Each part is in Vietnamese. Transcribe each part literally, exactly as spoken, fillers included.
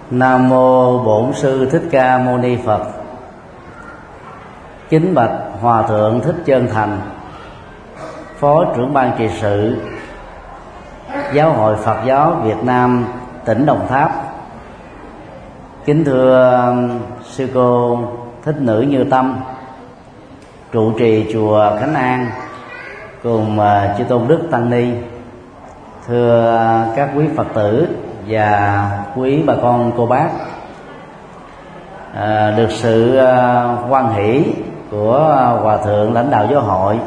Nam mô Bổn Sư Thích Ca Mâu Ni Phật. Kính bạch Hòa thượng Thích Chân Thành, Phó trưởng ban trị sự Giáo hội Phật giáo Việt Nam tỉnh Đồng Tháp. Kính thưa sư cô Thích Nữ Như Tâm, trụ trì chùa Khánh An cùng chư tôn đức tăng ni. Thưa các quý Phật tử và quý bà con cô bác, à, được sự à, hoan hỷ của Hòa thượng lãnh đạo giáo hội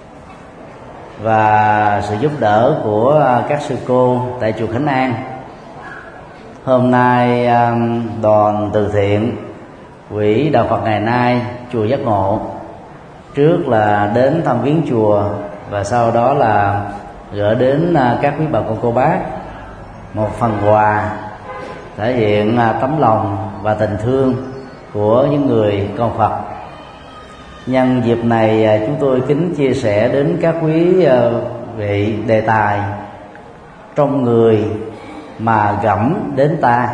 và sự giúp đỡ của các sư cô tại chùa Khánh An, hôm nay à, đoàn từ thiện quỹ đạo Phật ngày nay chùa Giác Ngộ trước là đến thăm viếng chùa và sau đó là gửi đến các quý bà con cô bác một phần quà thể hiện tấm lòng và tình thương của những người con Phật. Nhân dịp này chúng tôi kính chia sẻ đến các quý vị đề tài trong người mà gẫm đến ta.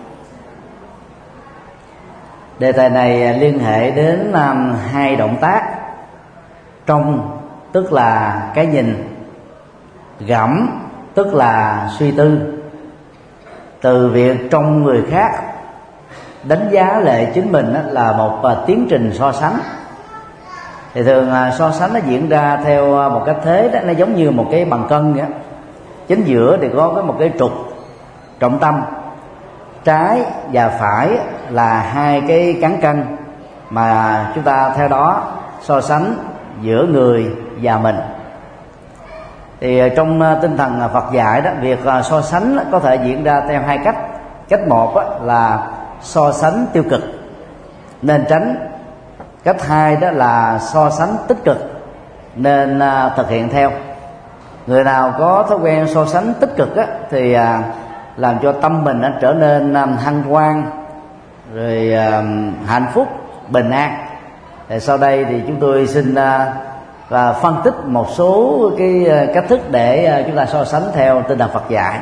Đề tài này liên hệ đến hai động tác: trong tức là cái nhìn, gẫm tức là suy tư. Từ việc trong người khác đánh giá lại chính mình là một tiến trình so sánh, thì thường so sánh nó diễn ra theo một cách thế đó, nó giống như một cái bằng cân vậy. Chính giữa thì có cái một cái trục trọng tâm, trái và phải là hai cái cán cân mà chúng ta theo đó so sánh giữa người và mình. Thì trong tinh thần Phật dạy đó, việc so sánh có thể diễn ra theo hai cách. Cách một là so sánh tiêu cực nên tránh. Cách hai đó là so sánh tích cực nên thực hiện theo. Người nào có thói quen so sánh tích cực á, thì làm cho tâm mình trở nên hân hoan, rồi hạnh phúc, bình an. Thì sau đây thì chúng tôi xin và phân tích một số cái cách thức để chúng ta so sánh theo tinh thần Phật dạy.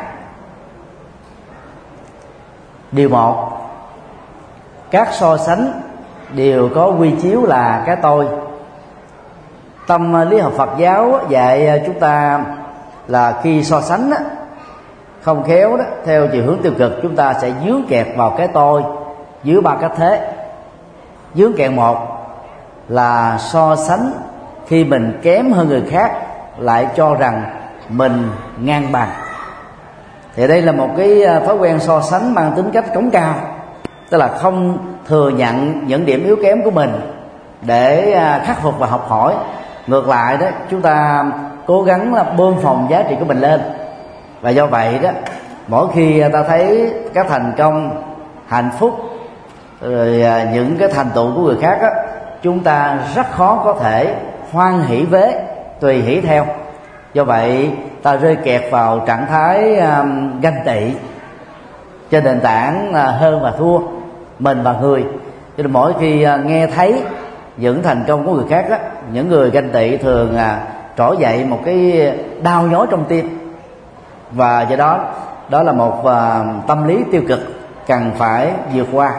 Điều một, các so sánh đều có quy chiếu là cái tôi. Tâm lý học Phật giáo dạy chúng ta là khi so sánh không khéo đó, theo chiều hướng tiêu cực, chúng ta sẽ dướng kẹt vào cái tôi dưới ba cách thế. Dướng kẹt một là so sánh khi mình kém hơn người khác lại cho rằng mình ngang bằng. Thì đây là một cái thói quen so sánh mang tính cách cống cao, tức là không thừa nhận những điểm yếu kém của mình để khắc phục và học hỏi. Ngược lại đó, chúng ta cố gắng là bơm phồng giá trị của mình lên, và do vậy đó, mỗi khi ta thấy các thành công, hạnh phúc, rồi những cái thành tựu của người khác đó, chúng ta rất khó có thể hoan hỷ với, tùy hỷ theo. Do vậy ta rơi kẹt vào trạng thái um, ganh tị trên nền tảng uh, hơn và thua, mình và người. Cho nên mỗi khi uh, nghe thấy những thành công của người khác đó, những người ganh tị thường uh, trỗi dậy một cái đau nhói trong tim, và do đó đó là một uh, tâm lý tiêu cực cần phải vượt qua.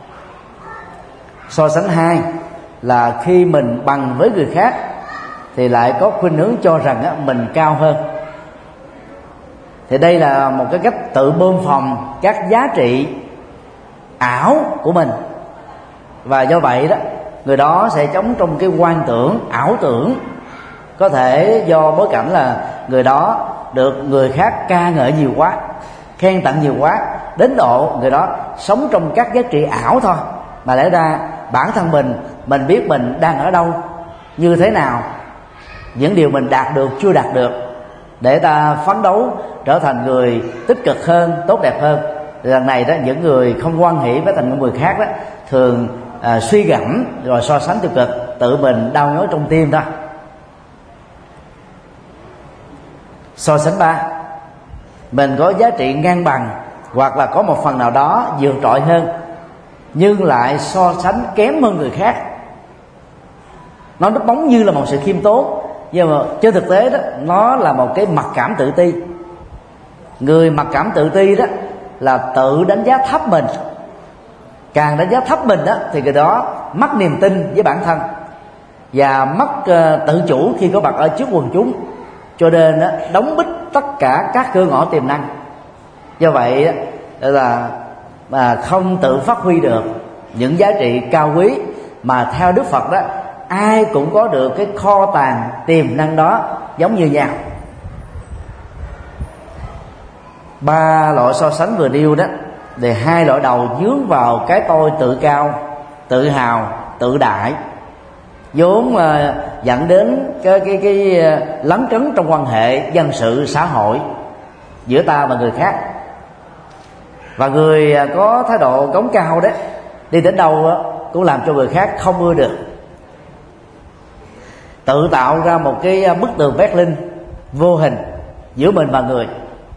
So sánh hai là khi mình bằng với người khác thì lại có khuynh hướng cho rằng á, mình cao hơn. Thì đây là một cái cách tự bơm phồng các giá trị ảo của mình, và do vậy đó, người đó sẽ sống trong cái quan tưởng, ảo tưởng. Có thể do bối cảnh là người đó được người khác ca ngợi nhiều quá, khen tặng nhiều quá, đến độ người đó sống trong các giá trị ảo thôi, mà lẽ ra bản thân mình mình biết mình đang ở đâu, như thế nào, những điều mình đạt được chưa đạt được, để ta phấn đấu trở thành người tích cực hơn, tốt đẹp hơn. Lần này đó, những người không hoan hỷ với thành công người khác đó thường à, suy gẫm rồi so sánh tiêu cực, tự mình đau nhói trong tim đó. So sánh ba, mình có giá trị ngang bằng hoặc là có một phần nào đó vượt trội hơn, nhưng lại so sánh kém hơn người khác. Nó nó bóng như là một sự khiêm tốn, nhưng mà trên thực tế đó, nó là một cái mặc cảm tự ti. Người mặc cảm tự ti đó là tự đánh giá thấp mình. Càng đánh giá thấp mình đó, thì người đó mất niềm tin với bản thân và mất uh, tự chủ khi có mặt ở trước quần chúng, cho nên đó, đóng bít tất cả các cửa ngõ tiềm năng. Do vậy đó, là mà không tự phát huy được những giá trị cao quý mà theo Đức Phật đó, ai cũng có được cái kho tàng tiềm năng đó giống như nhau. Ba loại so sánh vừa nêu đó, thì hai loại đầu dướng vào cái tôi tự cao, tự hào, tự đại, vốn uh, dẫn đến cái cái cái uh, lấn cấn trong quan hệ dân sự xã hội giữa ta và người khác. Và người uh, có thái độ cống cao đó, đi đến đâu uh, cũng làm cho người khác không ưa được, tự tạo ra một cái uh, bức tường Berlin vô hình giữa mình và người,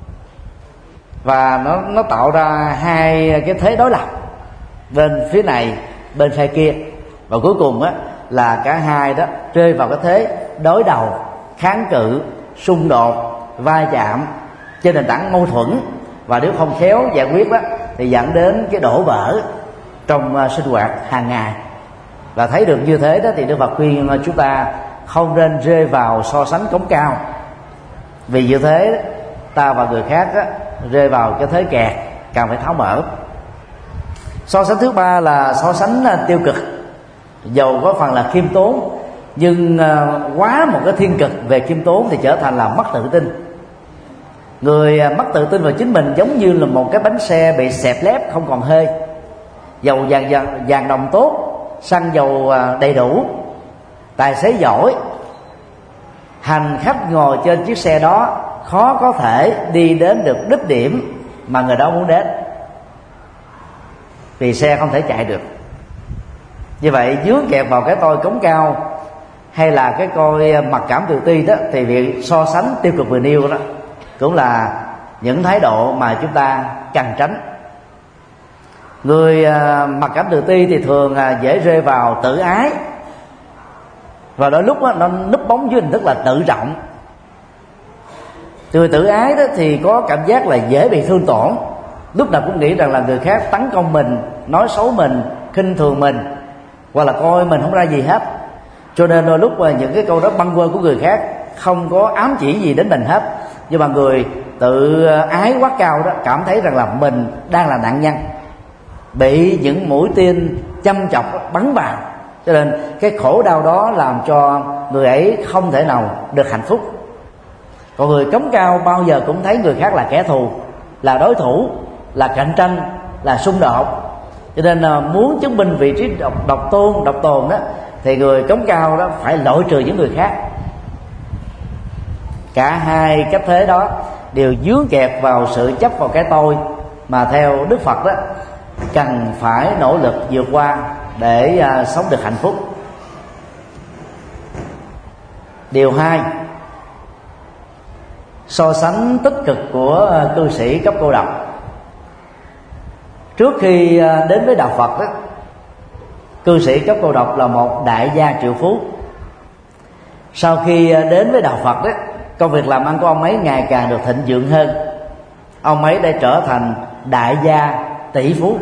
và nó nó tạo ra hai cái thế đối lập, bên phía này bên phe kia, và cuối cùng á là cả hai đó rơi vào cái thế đối đầu, kháng cự, xung đột, va chạm trên nền tảng mâu thuẫn, và nếu không khéo giải quyết đó thì dẫn đến cái đổ vỡ trong uh, sinh hoạt hàng ngày. Và thấy được như thế đó thì Đức Phật khuyên chúng ta không nên rơi vào so sánh cống cao, vì như thế ta và người khác đó, rơi vào cái thế kẹt, cần phải tháo mở. So sánh thứ ba là so sánh tiêu cực, dầu có phần là khiêm tốn, nhưng quá một cái thiên cực về khiêm tốn thì trở thành là mất tự tin. Người mất tự tin vào chính mình giống như là một cái bánh xe bị xẹp lép không còn hơi. Dầu vàng, vàng, vàng đồng tốt, xăng dầu đầy đủ, tài xế giỏi, hành khách ngồi trên chiếc xe đó khó có thể đi đến được đích điểm mà người đó muốn đến, vì xe không thể chạy được. Như vậy dướng kẹt vào cái tôi cống cao hay là cái coi mặc cảm tự ti đó, thì việc so sánh tiêu cực vừa nêu đó cũng là những thái độ mà chúng ta cần tránh. Người mặc cảm tự ti thì thường dễ rơi vào tự ái, và đôi lúc đó, nó núp bóng dưới hình thức là tự trọng. Người tự ái đó thì có cảm giác là dễ bị thương tổn, lúc nào cũng nghĩ rằng là người khác tấn công mình, nói xấu mình, khinh thường mình, hoặc là coi mình không ra gì hết. Cho nên đôi lúc những cái câu đó bâng quơ của người khác không có ám chỉ gì đến mình hết, nhưng mà người tự ái quá cao đó cảm thấy rằng là mình đang là nạn nhân, bị những mũi tên châm chọc bắn vào, cho nên cái khổ đau đó làm cho người ấy không thể nào được hạnh phúc. Còn người cống cao bao giờ cũng thấy người khác là kẻ thù, là đối thủ, là cạnh tranh, là xung đột. Cho nên là muốn chứng minh vị trí độc, độc tôn, độc tồn đó, thì người cống cao đó phải loại trừ những người khác. Cả hai cách thế đó đều dướng kẹt vào sự chấp vào cái tôi, mà theo Đức Phật đó cần phải nỗ lực vượt qua để uh, sống được hạnh phúc. Điều hai, so sánh tích cực của uh, cư sĩ cấp cô độc. Trước khi uh, đến với đạo Phật đó, cư sĩ cấp cô độc là một đại gia triệu phú. Sau khi uh, đến với đạo Phật đó, công việc làm ăn của ông ấy ngày càng được thịnh vượng hơn. Ông ấy đã trở thành đại gia tỷ phú.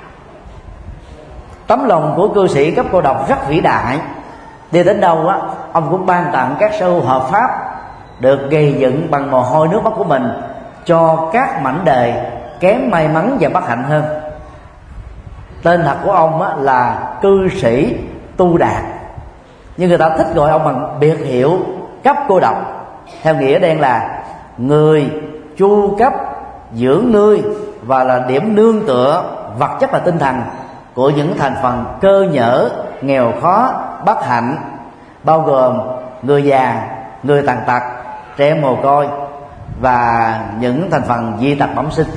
Tấm lòng của cư sĩ cấp cô độc rất vĩ đại. Đi đến đâu á, ông cũng ban tặng các sở hữu hợp pháp được gây dựng bằng mồ hôi nước mắt của mình cho các mảnh đời kém may mắn và bất hạnh hơn. Tên thật của ông á, là cư sĩ Tu Đạt, nhưng người ta thích gọi ông bằng biệt hiệu cấp cô độc, theo nghĩa đen là người chu cấp, dưỡng nuôi và là điểm nương tựa vật chất và tinh thần của những thành phần cơ nhỡ, nghèo khó, bất hạnh, bao gồm người già, người tàn tật, trẻ mồ côi và những thành phần di tật bẩm sinh.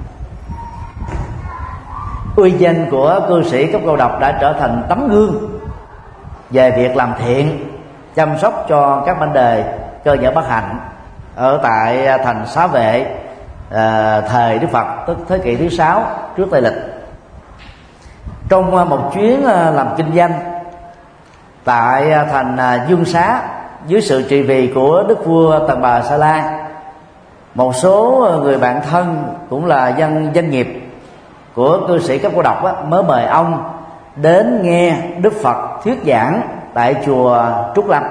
Uy danh của cư sĩ cấp cô độc đã trở thành tấm gương về việc làm thiện, chăm sóc cho các mảnh đời cơ nhỡ bất hạnh ở tại thành Xá Vệ à, thời Đức Phật, tức thế kỷ thứ sáu trước Tây lịch. Trong một chuyến làm kinh doanh tại thành Dương Xá dưới sự trị vì của đức vua Tần Bà Sa La, Một số người bạn thân cũng là dân doanh nghiệp của cư sĩ cấp cô độc á, mới mời ông đến nghe Đức Phật thuyết giảng tại chùa Trúc Lâm.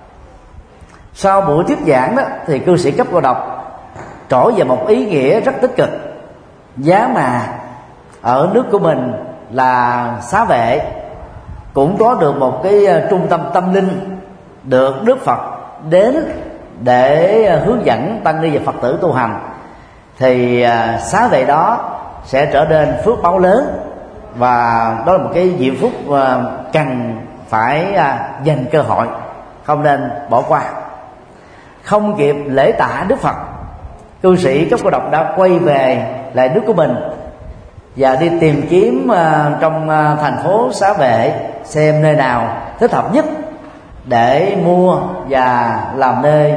Sau buổi thuyết giảng đó thì cư sĩ cấp cô độc trỗi về một ý nghĩa rất tích cực: giá mà ở nước của mình là xá vệ cũng có được một cái trung tâm tâm linh được Đức Phật đến để hướng dẫn tăng ni và Phật tử tu hành, thì xá vệ đó sẽ trở nên phước báo lớn, và đó là một cái diệu phúc cần phải dành cơ hội, không nên bỏ qua. Không kịp lễ tạ Đức Phật, cư sĩ cấp cô độc đã quay về lại nước của mình và đi tìm kiếm trong thành phố xá vệ xem nơi nào thích hợp nhất để mua và làm nơi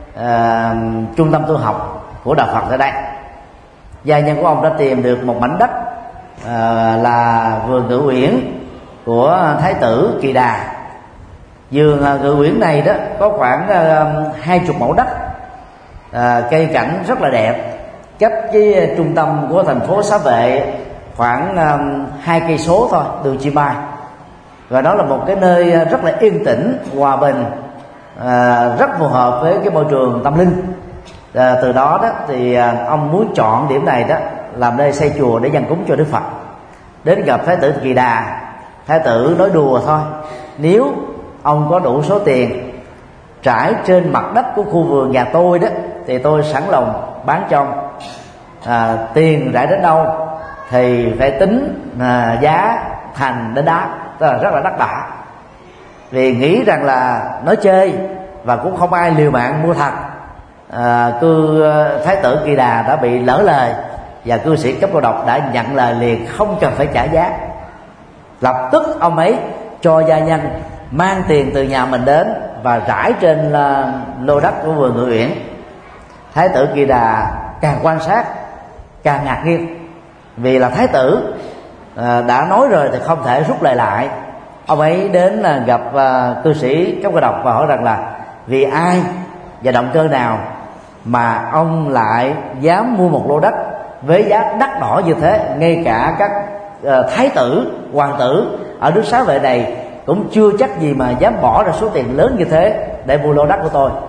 uh, trung tâm tu học của đạo Phật ở đây. Gia nhân của ông đã tìm được một mảnh đất uh, là vườn Ngự Uyển của Thái tử Kỳ Đà. Vườn uh, Ngự Uyển này đó có khoảng hai chục mẫu đất, uh, cây cảnh rất là đẹp, cách cái trung tâm của thành phố xá vệ khoảng hai cây số thôi, đường Chi Mai. Và đó là một cái nơi rất là yên tĩnh, hòa bình, à, rất phù hợp với cái môi trường tâm linh. À, từ đó đó thì à, ông muốn chọn điểm này đó làm nơi xây chùa để dâng cúng cho Đức Phật. Đến gặp Thái tử Kỳ Đà, Thái tử nói đùa thôi: nếu ông có đủ số tiền trải trên mặt đất của khu vườn nhà tôi đó thì tôi sẵn lòng bán cho ông. À, tiền rải đến đâu thì phải tính à, giá thành đến đó, tức là rất là đắt đỏ. Vì nghĩ rằng là nói chơi và cũng không ai liều mạng mua thật, à, cư Thái tử Kỳ Đà đã bị lỡ lời, và cư sĩ cấp cô độc đã nhận lời liền, không cần phải trả giá. Lập tức ông ấy cho gia nhân mang tiền từ nhà mình đến và rải trên uh, lô đất của vườn Ngự Uyển. Thái tử Kỳ Đà càng quan sát càng ngạc nhiên, vì là thái tử à, đã nói rồi thì không thể rút lời lại. Ông ấy đến là gặp uh, cư sĩ cấp cô độc và hỏi rằng là vì ai và động cơ nào mà ông lại dám mua một lô đất với giá đắt đỏ như thế, ngay cả các uh, thái tử, hoàng tử ở nước xá vệ này cũng chưa chắc gì mà dám bỏ ra số tiền lớn như thế để mua lô đất của tôi.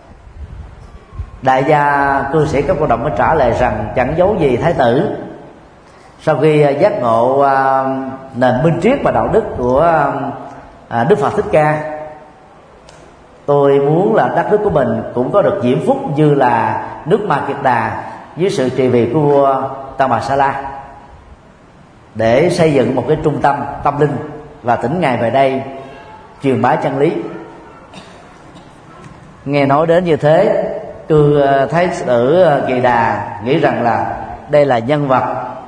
Đại gia cư sĩ cấp cô độc mới trả lời rằng chẳng giấu gì thái tử, sau khi giác ngộ uh, nền minh triết và đạo đức của uh, Đức Phật Thích Ca, tôi muốn là đất nước của mình cũng có được diễm phúc như là nước Ma Kiệt Đà dưới sự trị vì của vua Tăng Bà Sa La, để xây dựng một cái trung tâm tâm linh và thỉnh ngài về đây truyền bá chân lý. Nghe nói đến như thế, cư thái tử Kỳ Đà nghĩ rằng là đây là nhân vật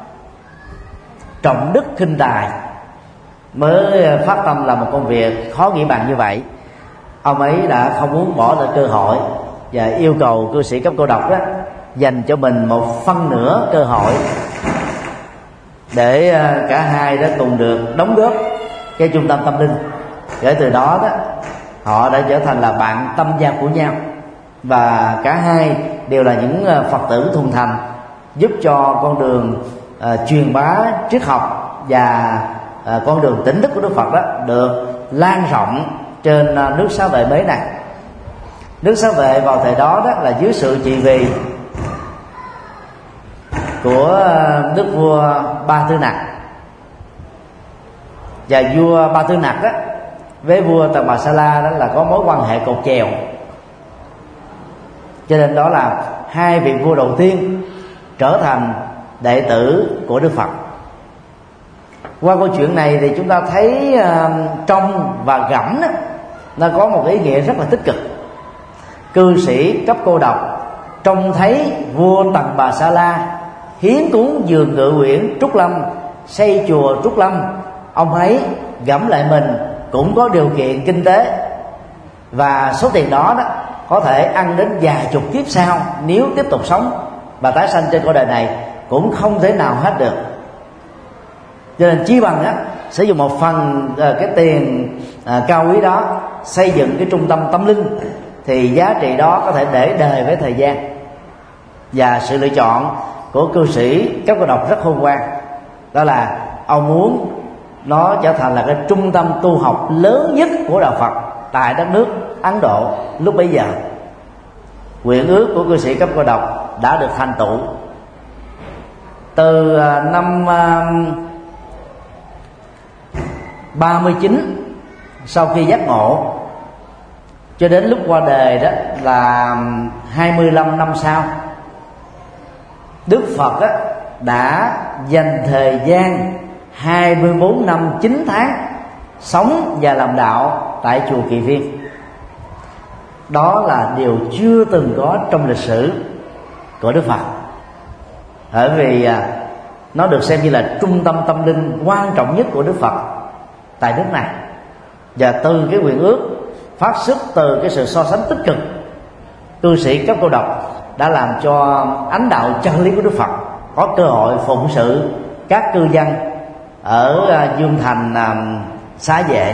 trọng đức khinh tài mới phát tâm làm một công việc khó nghĩ bàn như vậy. Ông ấy đã không muốn bỏ lỡ cơ hội và yêu cầu cư sĩ cấp cô độc đó dành cho mình một phân nửa cơ hội để cả hai đã cùng được đóng góp cái trung tâm tâm linh. Kể từ đó đó họ đã trở thành là bạn tâm giao của nhau, và cả hai đều là những Phật tử thuần thành, giúp cho con đường uh, truyền bá triết học và uh, con đường tỉnh thức của Đức Phật đó được lan rộng trên uh, nước xá vệ mới này. Nước xá vệ vào thời đó đó là dưới sự trị vì của uh, nước vua Ba Tư Nặc, và vua Ba Tư Nặc đó với vua Tần Bà Sa La đó là có mối quan hệ cột chèo, cho nên đó là hai vị vua đầu tiên trở thành đệ tử của Đức Phật. Qua câu chuyện này thì chúng ta thấy uh, trong và gẫm đó, nó có một ý nghĩa rất là tích cực. Cư sĩ cấp cô độc trông thấy vua Tần Bà Sa La hiến cúng vườn Ngự Uyển Trúc Lâm, xây chùa Trúc Lâm, ông ấy gẫm lại mình cũng có điều kiện kinh tế, và số tiền đó đó có thể ăn đến vài chục kiếp sau nếu tiếp tục sống và tái sanh trên cõi đời này cũng không thể nào hết được. Cho nên chi bằng á sử dụng một phần uh, cái tiền uh, cao quý đó xây dựng cái trung tâm tâm linh, thì giá trị đó có thể để đời với thời gian. Và sự lựa chọn của cư sĩ cấp cô độc rất khôn ngoan, đó là ông muốn nó trở thành là cái trung tâm tu học lớn nhất của đạo Phật tại đất nước Ấn Độ lúc bấy giờ. Nguyện ước của cư sĩ cấp cô độc đã được thành tựu. Từ năm ba mươi chín sau khi giác ngộ cho đến lúc qua đời đó là hai mươi lăm năm sau, Đức Phật á, đã dành thời gian hai mươi bốn năm chín tháng sống và làm đạo tại chùa Kỳ Viên. Đó là điều chưa từng có trong lịch sử của Đức Phật, bởi vì nó được xem như là trung tâm tâm linh quan trọng nhất của Đức Phật tại nước này. Và từ cái nguyện ước phát xuất từ cái sự so sánh tích cực, cư sĩ cấp cô độc đã làm cho ánh đạo chân lý của Đức Phật có cơ hội phụng sự các cư dân ở Dương Thành, Xá Vệ.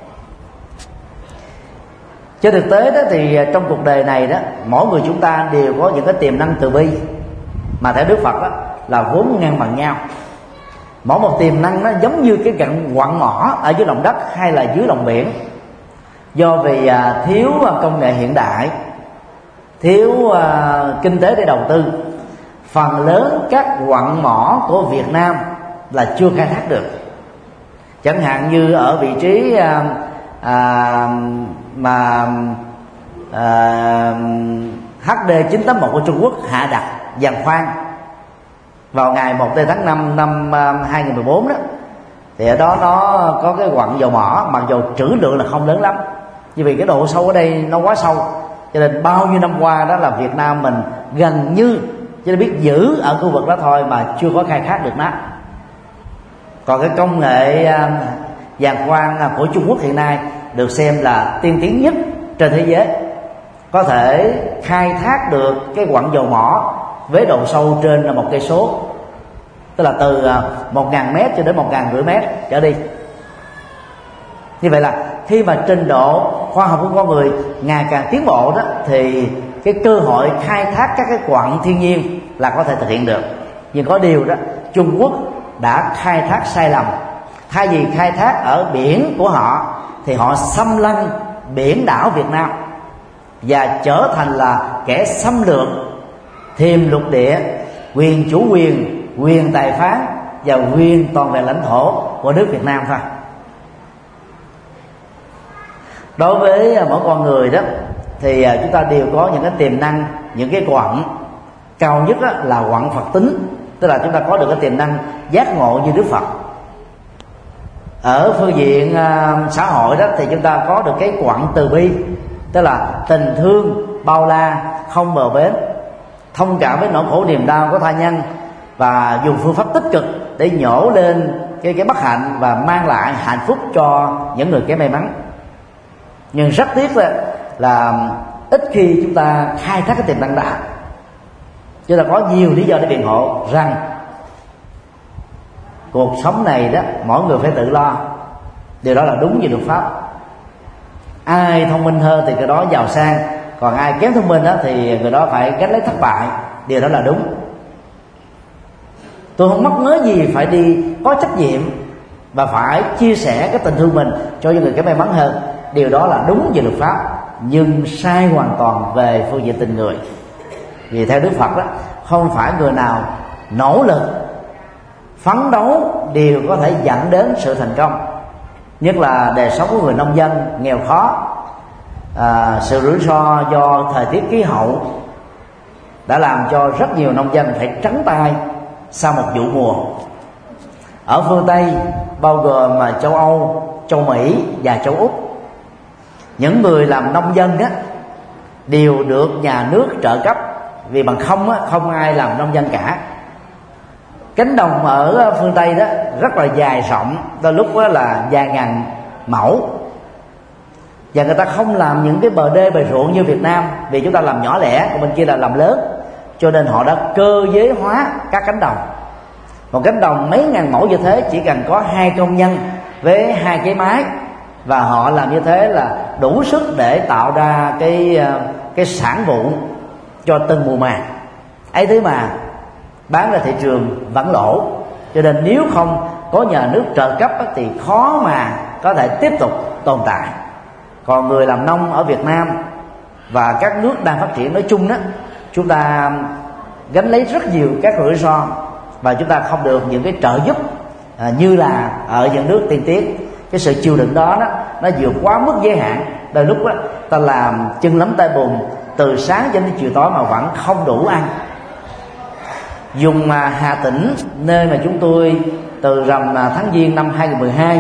Trên thực tế đó thì trong cuộc đời này đó, mỗi người chúng ta đều có những cái tiềm năng từ bi mà theo Đức Phật đó là vốn ngang bằng nhau. Mỗi một tiềm năng nó giống như cái gặn quặng mỏ ở dưới lòng đất hay là dưới lòng biển. Do vì thiếu công nghệ hiện đại, thiếu uh, kinh tế để đầu tư, phần lớn các quặng mỏ của Việt Nam là chưa khai thác được. Chẳng hạn như ở vị trí uh, uh, mà uh, H D chín tám một của Trung Quốc hạ đặt giàn khoan vào ngày một tháng năm năm uh, hai nghìn mười bốn đó, thì ở đó nó có cái quặng dầu mỏ, mặc dù trữ lượng là không lớn lắm, vì vì cái độ sâu ở đây nó quá sâu, cho nên bao nhiêu năm qua đó là Việt Nam mình gần như chỉ biết giữ ở khu vực đó thôi mà chưa có khai thác được nó. Còn cái công nghệ giàn khoan của Trung Quốc hiện nay được xem là tiên tiến nhất trên thế giới, có thể khai thác được cái quặng dầu mỏ với độ sâu trên một cây số, tức là từ một ngàn mét cho đến một ngàn rưỡi mét trở đi. Như vậy là khi mà trình độ khoa học của con người ngày càng tiến bộ đó, thì cái cơ hội khai thác các cái quặng thiên nhiên là có thể thực hiện được. Nhưng có điều đó, Trung Quốc đã khai thác sai lầm. Thay vì khai thác ở biển của họ thì họ xâm lăng biển đảo Việt Nam và trở thành là kẻ xâm lược, thiềm lục địa, quyền chủ quyền, quyền tài phán và quyền toàn vẹn lãnh thổ của nước Việt Nam thôi. Đối với mỗi con người đó thì chúng ta đều có những cái tiềm năng, những cái quặng. Cao nhất là quặng Phật tính, tức là chúng ta có được cái tiềm năng giác ngộ như Đức Phật. Ở phương diện uh, xã hội đó thì chúng ta có được cái quặng từ bi, tức là tình thương bao la không bờ bến, thông cảm với nỗi khổ niềm đau của tha nhân và dùng phương pháp tích cực để nhổ lên cái cái bất hạnh và mang lại hạnh phúc cho những người kém may mắn. Nhưng rất tiếc là, là ít khi chúng ta khai thác cái tiềm năng đó. Chúng ta có nhiều lý do để biện hộ rằng cuộc sống này đó mỗi người phải tự lo. Điều đó là đúng về luật pháp. Ai thông minh hơn thì người đó giàu sang, còn ai kém thông minh đó thì người đó phải gánh lấy thất bại. Điều đó là đúng. Tôi không mắc mớ gì phải đi có trách nhiệm và phải chia sẻ cái tình thương mình cho những người kém may mắn hơn. Điều đó là đúng về luật pháp, nhưng sai hoàn toàn về phương diện tình người. Vì theo Đức Phật đó, không phải người nào nỗ lực phấn đấu đều có thể dẫn đến sự thành công. Nhất là đời sống của người nông dân nghèo khó, à, sự rủi ro do thời tiết khí hậu đã làm cho rất nhiều nông dân phải trắng tay sau một vụ mùa. Ở phương Tây bao gồm mà châu Âu, châu Mỹ và châu Úc, những người làm nông dân á đều được nhà nước trợ cấp, vì bằng không á không ai làm nông dân cả. Cánh đồng ở phương Tây đó rất là dài rộng, đôi lúc đó là vài ngàn mẫu, và người ta không làm những cái bờ đê bờ ruộng như Việt Nam, vì chúng ta làm nhỏ lẻ, còn bên kia là làm lớn, cho nên họ đã cơ giới hóa các cánh đồng. Một cánh đồng mấy ngàn mẫu như thế chỉ cần có hai công nhân với hai cái máy, và họ làm như thế là đủ sức để tạo ra cái cái sản vụ cho từng mùa màng. ấy thế mà bán ra thị trường vẫn lỗ. Cho nên nếu không có nhà nước trợ cấp thì khó mà có thể tiếp tục tồn tại. Còn người làm nông ở Việt Nam và các nước đang phát triển nói chung đó, chúng ta gánh lấy rất nhiều các rủi ro và chúng ta không được những cái trợ giúp à, như là ở những nước tiên tiến. Cái sự chịu đựng đó, đó nó vượt quá mức giới hạn. Đôi lúc đó, ta làm chân lấm tay bùn từ sáng cho đến chiều tối mà vẫn không đủ ăn. Dùng Hà Tĩnh, nơi mà chúng tôi từ rằm tháng Giêng năm hai nghìn không trăm mười hai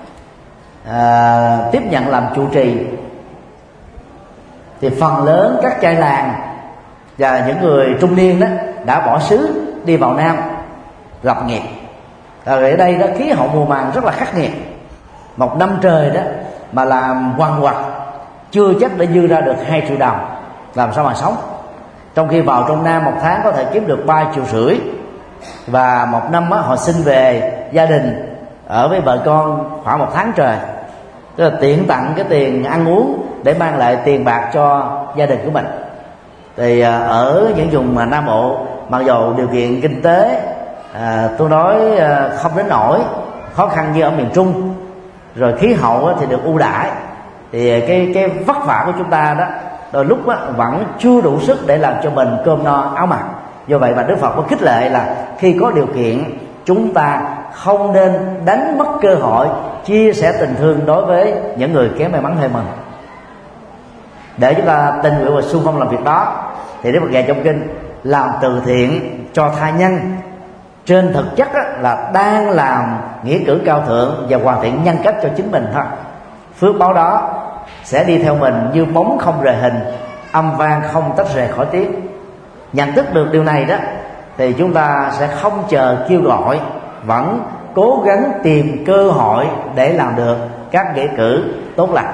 à, tiếp nhận làm trụ trì, thì phần lớn các trai làng và những người trung niên đó đã bỏ xứ đi vào Nam lập nghiệp. Rồi ở đây đó khí hậu mùa màng rất là khắc nghiệt, một năm trời đó mà làm quằn quật chưa chắc đã dư ra được hai triệu đồng, làm sao mà sống. Trong khi vào trong Nam một tháng có thể kiếm được ba triệu rưỡi, và một năm á, họ xin về gia đình ở với vợ con khoảng một tháng trời, tức là tiện tặng cái tiền ăn uống để mang lại tiền bạc cho gia đình của mình. Thì ở những vùng mà Nam Bộ, mặc dù điều kiện kinh tế à, tôi nói à, không đến nổi khó khăn như ở miền Trung, rồi khí hậu thì được ưu đãi, thì cái cái vất vả của chúng ta đó đôi lúc á, vẫn chưa đủ sức để làm cho mình cơm no áo mặc. Do vậy mà Đức Phật có khích lệ là khi có điều kiện chúng ta không nên đánh mất cơ hội chia sẻ tình thương đối với những người kém may mắn hơn mình, để chúng ta tình nguyện và xung phong làm việc đó. Thì Đức Phật dạy trong kinh làm từ thiện cho tha nhân, trên thực chất là đang làm nghĩa cử cao thượng và hoàn thiện nhân cách cho chính mình thôi. Phước báo đó sẽ đi theo mình như bóng không rời hình, âm vang không tách rời khỏi tiếng. Nhận thức được điều này đó thì chúng ta sẽ không chờ kêu gọi, vẫn cố gắng tìm cơ hội để làm được các nghĩa cử tốt lành.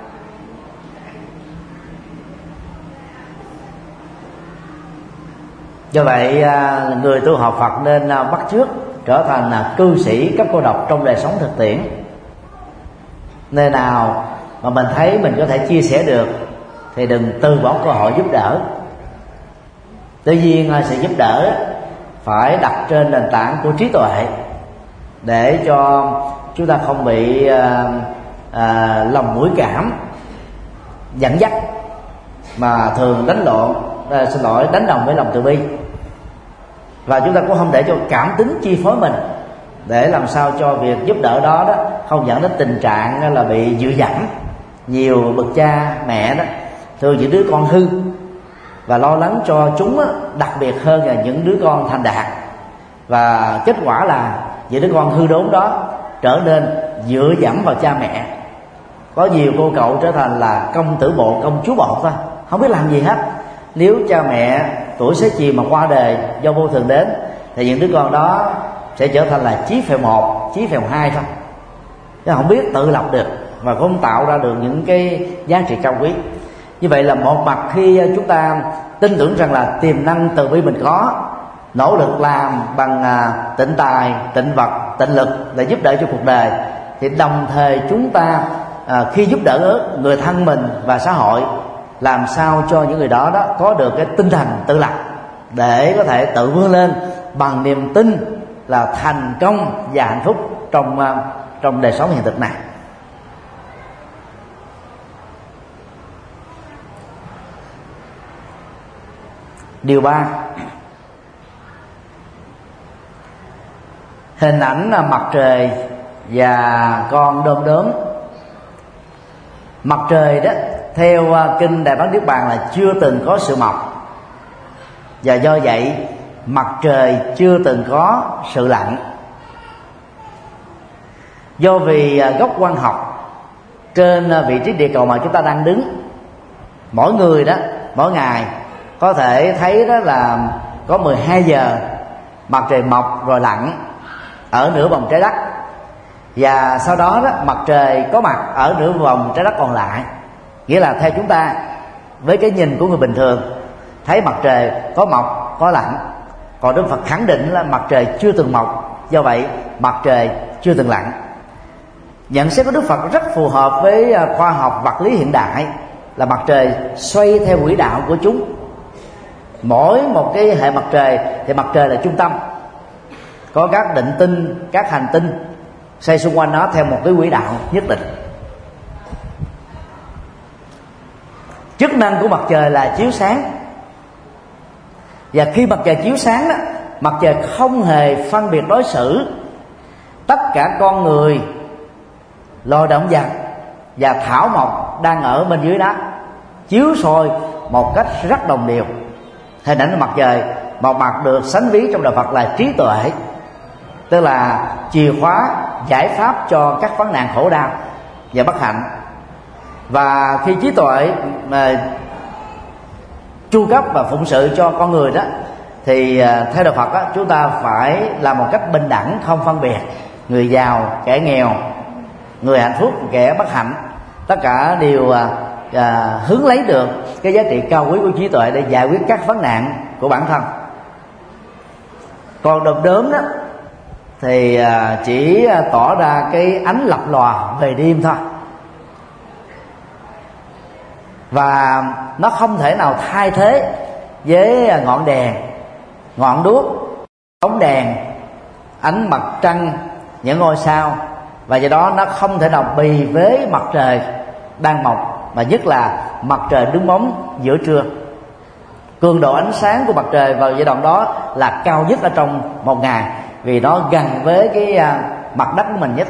Do vậy người tu học Phật nên bắt chước trở thành cư sĩ cấp cô độc trong đời sống thực tiễn. Nơi nào mà mình thấy mình có thể chia sẻ được thì đừng từ bỏ cơ hội giúp đỡ. Tuy nhiên sự giúp đỡ phải đặt trên nền tảng của trí tuệ, để cho chúng ta không bị à, à, lòng mũi cảm dẫn dắt, mà thường đánh lộn à, xin lỗi đánh đồng với lòng từ bi. Và chúng ta cũng không để cho cảm tính chi phối mình, để làm sao cho việc giúp đỡ đó đó không dẫn đến tình trạng là bị dựa dẫm. Nhiều bậc cha mẹ đó thường những đứa con hư và lo lắng cho chúng đó, đặc biệt hơn là những đứa con thành đạt, và kết quả là những đứa con hư đốn đó trở nên dựa dẫm vào cha mẹ. Có nhiều cô cậu trở thành là công tử bộ, công chúa bộ thôi, không biết làm gì hết. Nếu cha mẹ tuổi xế chiều mà qua đời do vô thường đến, thì những đứa con đó sẽ trở thành là chí phèo một, chí phèo hai thôi, chứ không biết tự lập được và không tạo ra được những cái giá trị cao quý. Như vậy là một mặt khi chúng ta tin tưởng rằng là tiềm năng từ bi mình có, nỗ lực làm bằng tịnh tài, tịnh vật, tịnh lực để giúp đỡ cho cuộc đời, thì đồng thời chúng ta à, khi giúp đỡ người thân mình và xã hội, làm sao cho những người đó đó có được cái tinh thần tự lập để có thể tự vươn lên bằng niềm tin là thành công và hạnh phúc trong trong đời sống hiện thực này. Điều ba, hình ảnh là mặt trời và con đom đóm. Mặt trời đó theo kinh Đại Bát Niết Bàn là chưa từng có sự mọc, và do vậy mặt trời chưa từng có sự lặn. Do vì góc quang học trên vị trí địa cầu mà chúng ta đang đứng, mỗi người đó mỗi ngày có thể thấy đó là có mười hai giờ mặt trời mọc rồi lặn ở nửa vòng trái đất, và sau đó, đó mặt trời có mặt ở nửa vòng trái đất còn lại. Nghĩa là theo chúng ta, với cái nhìn của người bình thường, thấy mặt trời có mọc có lặn, còn Đức Phật khẳng định là mặt trời chưa từng mọc, do vậy mặt trời chưa từng lặn. Nhận xét của Đức Phật rất phù hợp với khoa học vật lý hiện đại, là mặt trời xoay theo quỹ đạo của chúng. Mỗi một cái hệ mặt trời thì mặt trời là trung tâm, có các định tinh, các hành tinh xoay xung quanh nó theo một cái quỹ đạo nhất định. Chức năng của mặt trời là chiếu sáng, và khi mặt trời chiếu sáng đó, mặt trời không hề phân biệt đối xử. Tất cả con người, loài động vật và thảo mộc đang ở bên dưới đó chiếu soi một cách rất đồng đều. Hình ảnh của mặt trời một mặt được sánh ví trong đạo Phật là trí tuệ, tức là chìa khóa giải pháp cho các vấn nạn khổ đau và bất hạnh. Và khi trí tuệ mà chu cấp và phụng sự cho con người đó, thì theo đạo Phật đó, chúng ta phải làm một cách bình đẳng, không phân biệt người giàu, kẻ nghèo, người hạnh phúc, kẻ bất hạnh. Tất cả đều à, à, hướng lấy được cái giá trị cao quý của trí tuệ để giải quyết các vấn nạn của bản thân. Còn đom đóm đó thì à, chỉ tỏ ra cái ánh lập lòa về đêm thôi, và nó không thể nào thay thế với ngọn đèn, ngọn đuốc, bóng đèn, ánh mặt trăng, những ngôi sao, và do đó nó không thể nào bì với mặt trời đang mọc, mà nhất là mặt trời đứng bóng giữa trưa. Cường độ ánh sáng của mặt trời vào giai đoạn đó là cao nhất ở trong một ngày, vì nó gần với cái mặt đất của mình nhất.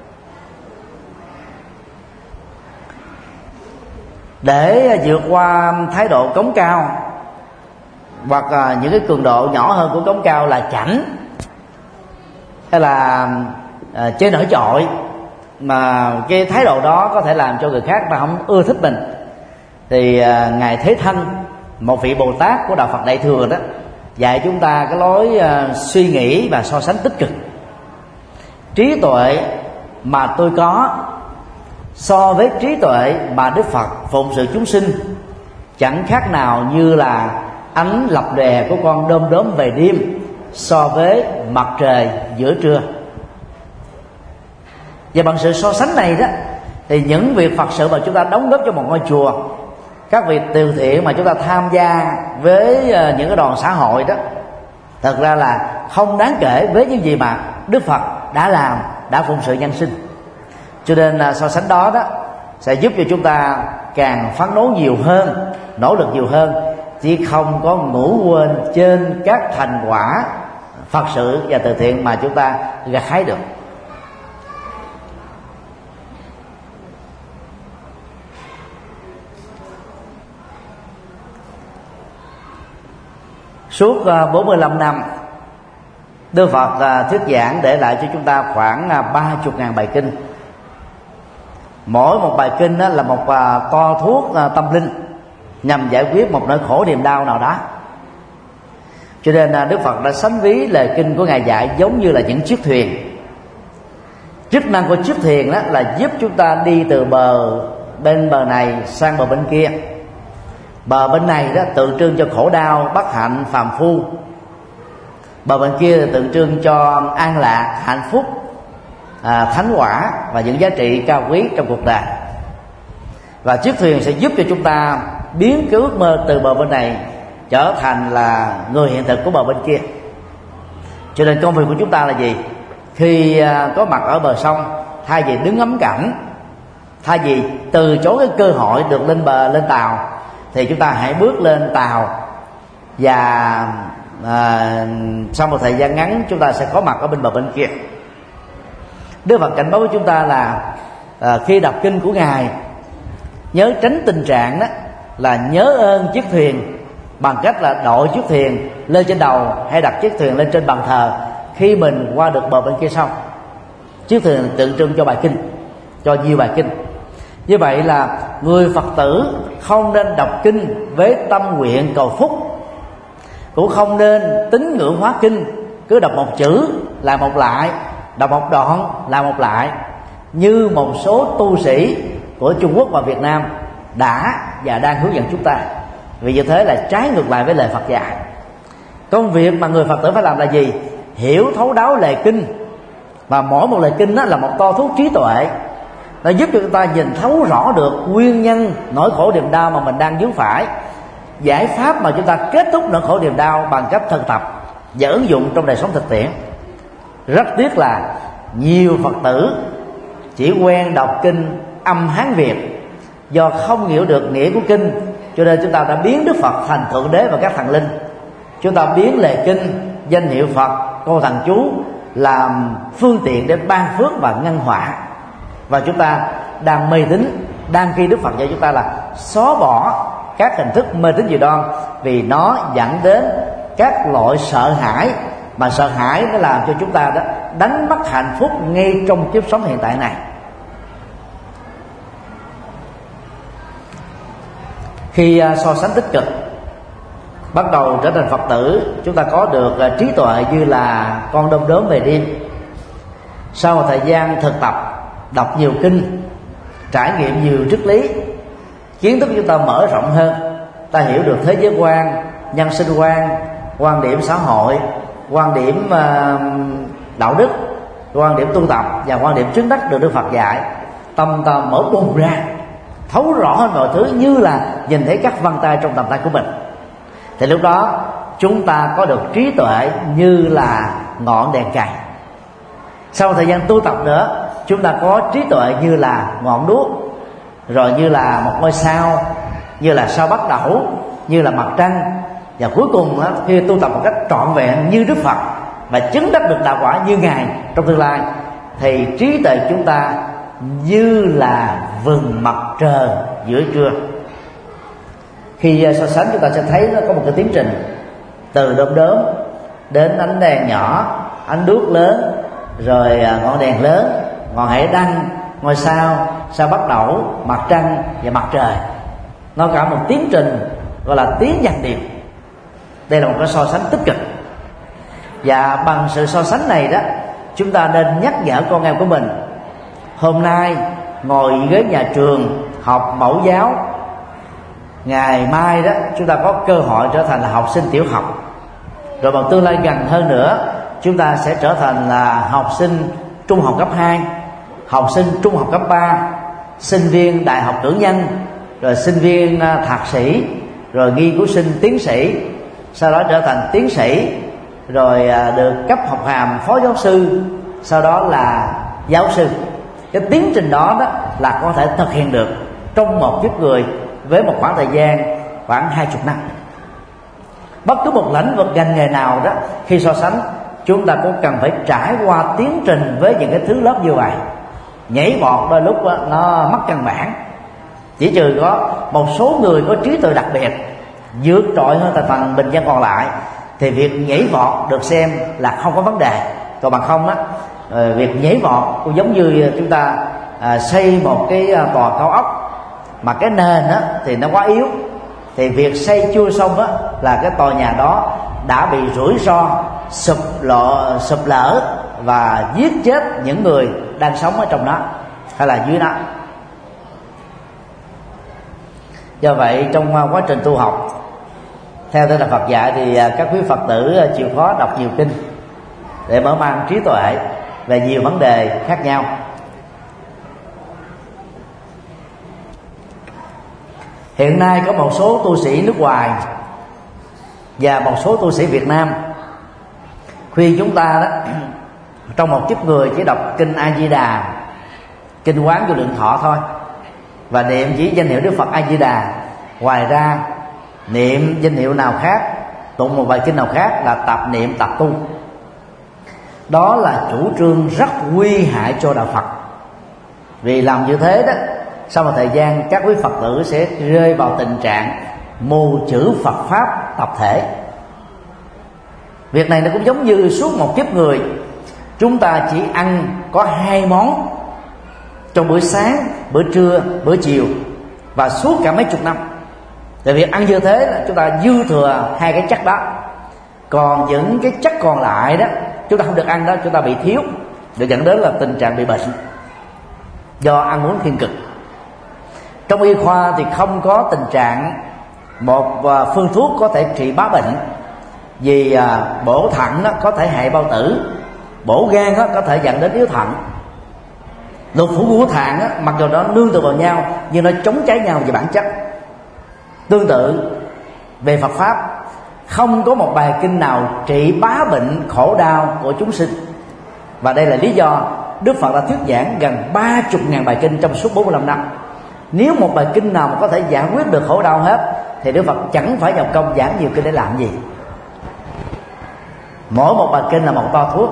Để vượt qua thái độ cống cao, hoặc là những cái cường độ nhỏ hơn của cống cao là chảnh hay là à, chơi nổi trội, mà cái thái độ đó có thể làm cho người khác mà không ưa thích mình, thì à, ngài Thế Thanh, một vị Bồ Tát của đạo Phật Đại Thừa đó, dạy chúng ta cái lối à, suy nghĩ và so sánh tích cực. Trí tuệ mà tôi có so với trí tuệ mà Đức Phật phụng sự chúng sinh chẳng khác nào như là ánh lập lòe của con đom đóm về đêm so với mặt trời giữa trưa. Và bằng sự so sánh này đó, thì những việc Phật sự mà chúng ta đóng góp cho một ngôi chùa, các việc từ thiện mà chúng ta tham gia với những cái đoàn xã hội đó, thật ra là không đáng kể với những gì mà Đức Phật đã làm, đã phụng sự nhân sinh. Cho nên so sánh đó đó sẽ giúp cho chúng ta càng phấn đấu nhiều hơn, nỗ lực nhiều hơn, chứ không có ngủ quên trên các thành quả Phật sự và từ thiện mà chúng ta gặt hái được. Suốt bốn mươi lăm năm, Đức Phật thuyết giảng để lại cho chúng ta khoảng ba mươi ngàn bài kinh. Mỗi một bài kinh đó là một toa thuốc tâm linh nhằm giải quyết một nỗi khổ niềm đau nào đó. Cho nên Đức Phật đã sánh ví lời kinh của Ngài dạy giống như là những chiếc thuyền. Chức năng của chiếc thuyền đó là giúp chúng ta đi từ bờ bên bờ này sang bờ bên kia. Bờ bên này đó tượng trưng cho khổ đau, bất hạnh, phàm phu. Bờ bên kia tượng trưng cho an lạc, hạnh phúc, à, thánh quả và những giá trị cao quý trong cuộc đời. Và chiếc thuyền sẽ giúp cho chúng ta biến cái ước mơ từ bờ bên này trở thành là người hiện thực của bờ bên kia. Cho nên công việc của chúng ta là gì? Khi à, có mặt ở bờ sông, thay vì đứng ngắm cảnh, thay vì từ chối cái cơ hội được lên bờ, lên tàu, thì chúng ta hãy bước lên tàu, và à, sau một thời gian ngắn chúng ta sẽ có mặt ở bên bờ bên kia. Đức Phật cảnh báo với chúng ta là à, khi đọc kinh của Ngài, nhớ tránh tình trạng đó là nhớ ơn chiếc thuyền bằng cách là đội chiếc thuyền lên trên đầu hay đặt chiếc thuyền lên trên bàn thờ khi mình qua được bờ bên kia sông. Chiếc thuyền tượng trưng cho bài kinh, cho nhiều bài kinh. Như vậy là người Phật tử không nên đọc kinh với tâm nguyện cầu phúc, cũng không nên tín ngưỡng hóa kinh, cứ đọc một chữ là một lại, đọc một đoạn là một lại, như một số tu sĩ của Trung Quốc và Việt Nam đã và đang hướng dẫn chúng ta. Vì như thế là trái ngược lại với lời Phật dạy. Công việc mà người Phật tử phải làm là gì? Hiểu thấu đáo lời kinh, và mỗi một lời kinh đó là một to thuốc trí tuệ. Nó giúp cho chúng ta nhìn thấu rõ được nguyên nhân nỗi khổ niềm đau mà mình đang vướng phải, giải pháp mà chúng ta kết thúc nỗi khổ niềm đau bằng cách thực tập và ứng dụng trong đời sống thực tiễn. Rất tiếc là nhiều Phật tử chỉ quen đọc kinh âm Hán Việt, do không hiểu được nghĩa của kinh, cho nên chúng ta đã biến Đức Phật thành Thượng Đế và các thần linh. Chúng ta biến lời kinh, danh hiệu Phật, câu thần chú làm phương tiện để ban phước và ngăn họa. Và chúng ta đang mê tín, đang khi Đức Phật dạy chúng ta là xóa bỏ các hình thức mê tín dị đoan, vì nó dẫn đến các loại sợ hãi, mà sợ hãi nó làm cho chúng ta đó đánh mất hạnh phúc ngay trong kiếp sống hiện tại này. Khi so sánh tích cực, bắt đầu trở thành Phật tử, chúng ta có được trí tuệ như là con đom đóm về đêm. Sau một thời gian thực tập, đọc nhiều kinh, trải nghiệm nhiều triết lý, kiến thức của chúng ta mở rộng hơn, ta hiểu được thế giới quan, nhân sinh quan, quan điểm xã hội, quan điểm uh, đạo đức, quan điểm tu tập và quan điểm chứng đắc được Đức Phật dạy. Tâm ta mở bùng ra, thấu rõ hơn mọi thứ, như là nhìn thấy các vân tay trong tầm tay của mình. Thì lúc đó chúng ta có được trí tuệ như là ngọn đèn cày. Sau một thời gian tu tập nữa, chúng ta có trí tuệ như là ngọn đuốc, rồi như là một ngôi sao, như là sao Bắc Đẩu, như là mặt trăng. Và cuối cùng đó, khi tu tập một cách trọn vẹn như Đức Phật và chứng đắc được đạo quả như Ngài trong tương lai, thì trí tuệ chúng ta như là vầng mặt trời giữa trưa. Khi so sánh, chúng ta sẽ thấy nó có một cái tiến trình từ đom đóm đến ánh đèn nhỏ, ánh đuốc lớn, rồi ngọn đèn lớn, ngọn hải đăng, ngôi sao, sao Bắc Đẩu, mặt trăng và mặt trời. Nó cả một tiến trình gọi là tiến dần điệu. Đây là một cái so sánh tích cực. Và bằng sự so sánh này đó, chúng ta nên nhắc nhở con em của mình, hôm nay ngồi ghế nhà trường học mẫu giáo, ngày mai đó chúng ta có cơ hội trở thành là học sinh tiểu học, rồi bằng tương lai gần hơn nữa chúng ta sẽ trở thành là học sinh trung học cấp hai, học sinh trung học cấp ba, sinh viên đại học cử nhân, rồi sinh viên thạc sĩ, rồi nghiên cứu sinh tiến sĩ, sau đó trở thành tiến sĩ, rồi được cấp học hàm phó giáo sư, sau đó là giáo sư. Cái tiến trình đó, đó là có thể thực hiện được trong một kiếp người với một khoảng thời gian khoảng hai chục năm. Bất cứ một lĩnh vực ngành nghề nào đó, khi so sánh, chúng ta cũng cần phải trải qua tiến trình với những cái thứ lớp như vậy. Nhảy vọt đôi lúc đó, nó mất căn bản. Chỉ trừ có một số người có trí tuệ đặc biệt vượt trội hơn thành phần bình dân còn lại, thì việc nhảy vọt được xem là không có vấn đề. Còn bằng không á, việc nhảy vọt cũng giống như chúng ta à, xây một cái tòa cao ốc mà cái nền á thì nó quá yếu, thì việc xây chưa xong á là cái tòa nhà đó đã bị rủi ro sụp lọ sụp lở và giết chết những người đang sống ở trong đó hay là dưới đó. Do vậy trong quá trình tu học theo tinh thần Phật dạy, thì các quý Phật tử chịu khó đọc nhiều kinh để mở mang trí tuệ về nhiều vấn đề khác nhau. Hiện nay có một số tu sĩ nước ngoài và một số tu sĩ Việt Nam khuyên chúng ta đó, trong một kiếp người chỉ đọc kinh A Di Đà, kinh Quán Vô Lượng Thọ thôi, và niệm chỉ danh hiệu Đức Phật A Di Đà. Ngoài ra niệm danh hiệu nào khác, tụng một bài kinh nào khác là tập niệm tập tu. Đó là chủ trương rất nguy hại cho đạo Phật. Vì làm như thế đó, sau một thời gian các quý Phật tử sẽ rơi vào tình trạng mù chữ Phật Pháp tập thể. Việc này nó cũng giống như suốt một kiếp người chúng ta chỉ ăn có hai món trong bữa sáng, bữa trưa, bữa chiều, và suốt cả mấy chục năm. Tại việc ăn như thế chúng ta dư thừa hai cái chất đó, còn những cái chất còn lại đó chúng ta không được ăn đó, chúng ta bị thiếu, để dẫn đến là tình trạng bị bệnh do ăn uống thiên cực. Trong y khoa thì không có tình trạng một phương thuốc có thể trị bá bệnh, vì bổ thận đó có thể hại bao tử, bổ gan đó có thể dẫn đến yếu thận. Lục phủ ngũ tạng á, mặc dù nó nương tựa vào nhau nhưng nó chống cháy nhau về bản chất. Tương tự, về Phật pháp, không có một bài kinh nào trị bá bệnh khổ đau của chúng sinh. Và đây là lý do Đức Phật đã thuyết giảng gần ba mươi ngàn bài kinh trong suốt bốn mươi lăm năm. Nếu một bài kinh nào mà có thể giải quyết được khổ đau hết thì Đức Phật chẳng phải nhập công giảng nhiều kinh để làm gì. Mỗi một bài kinh là một toa thuốc,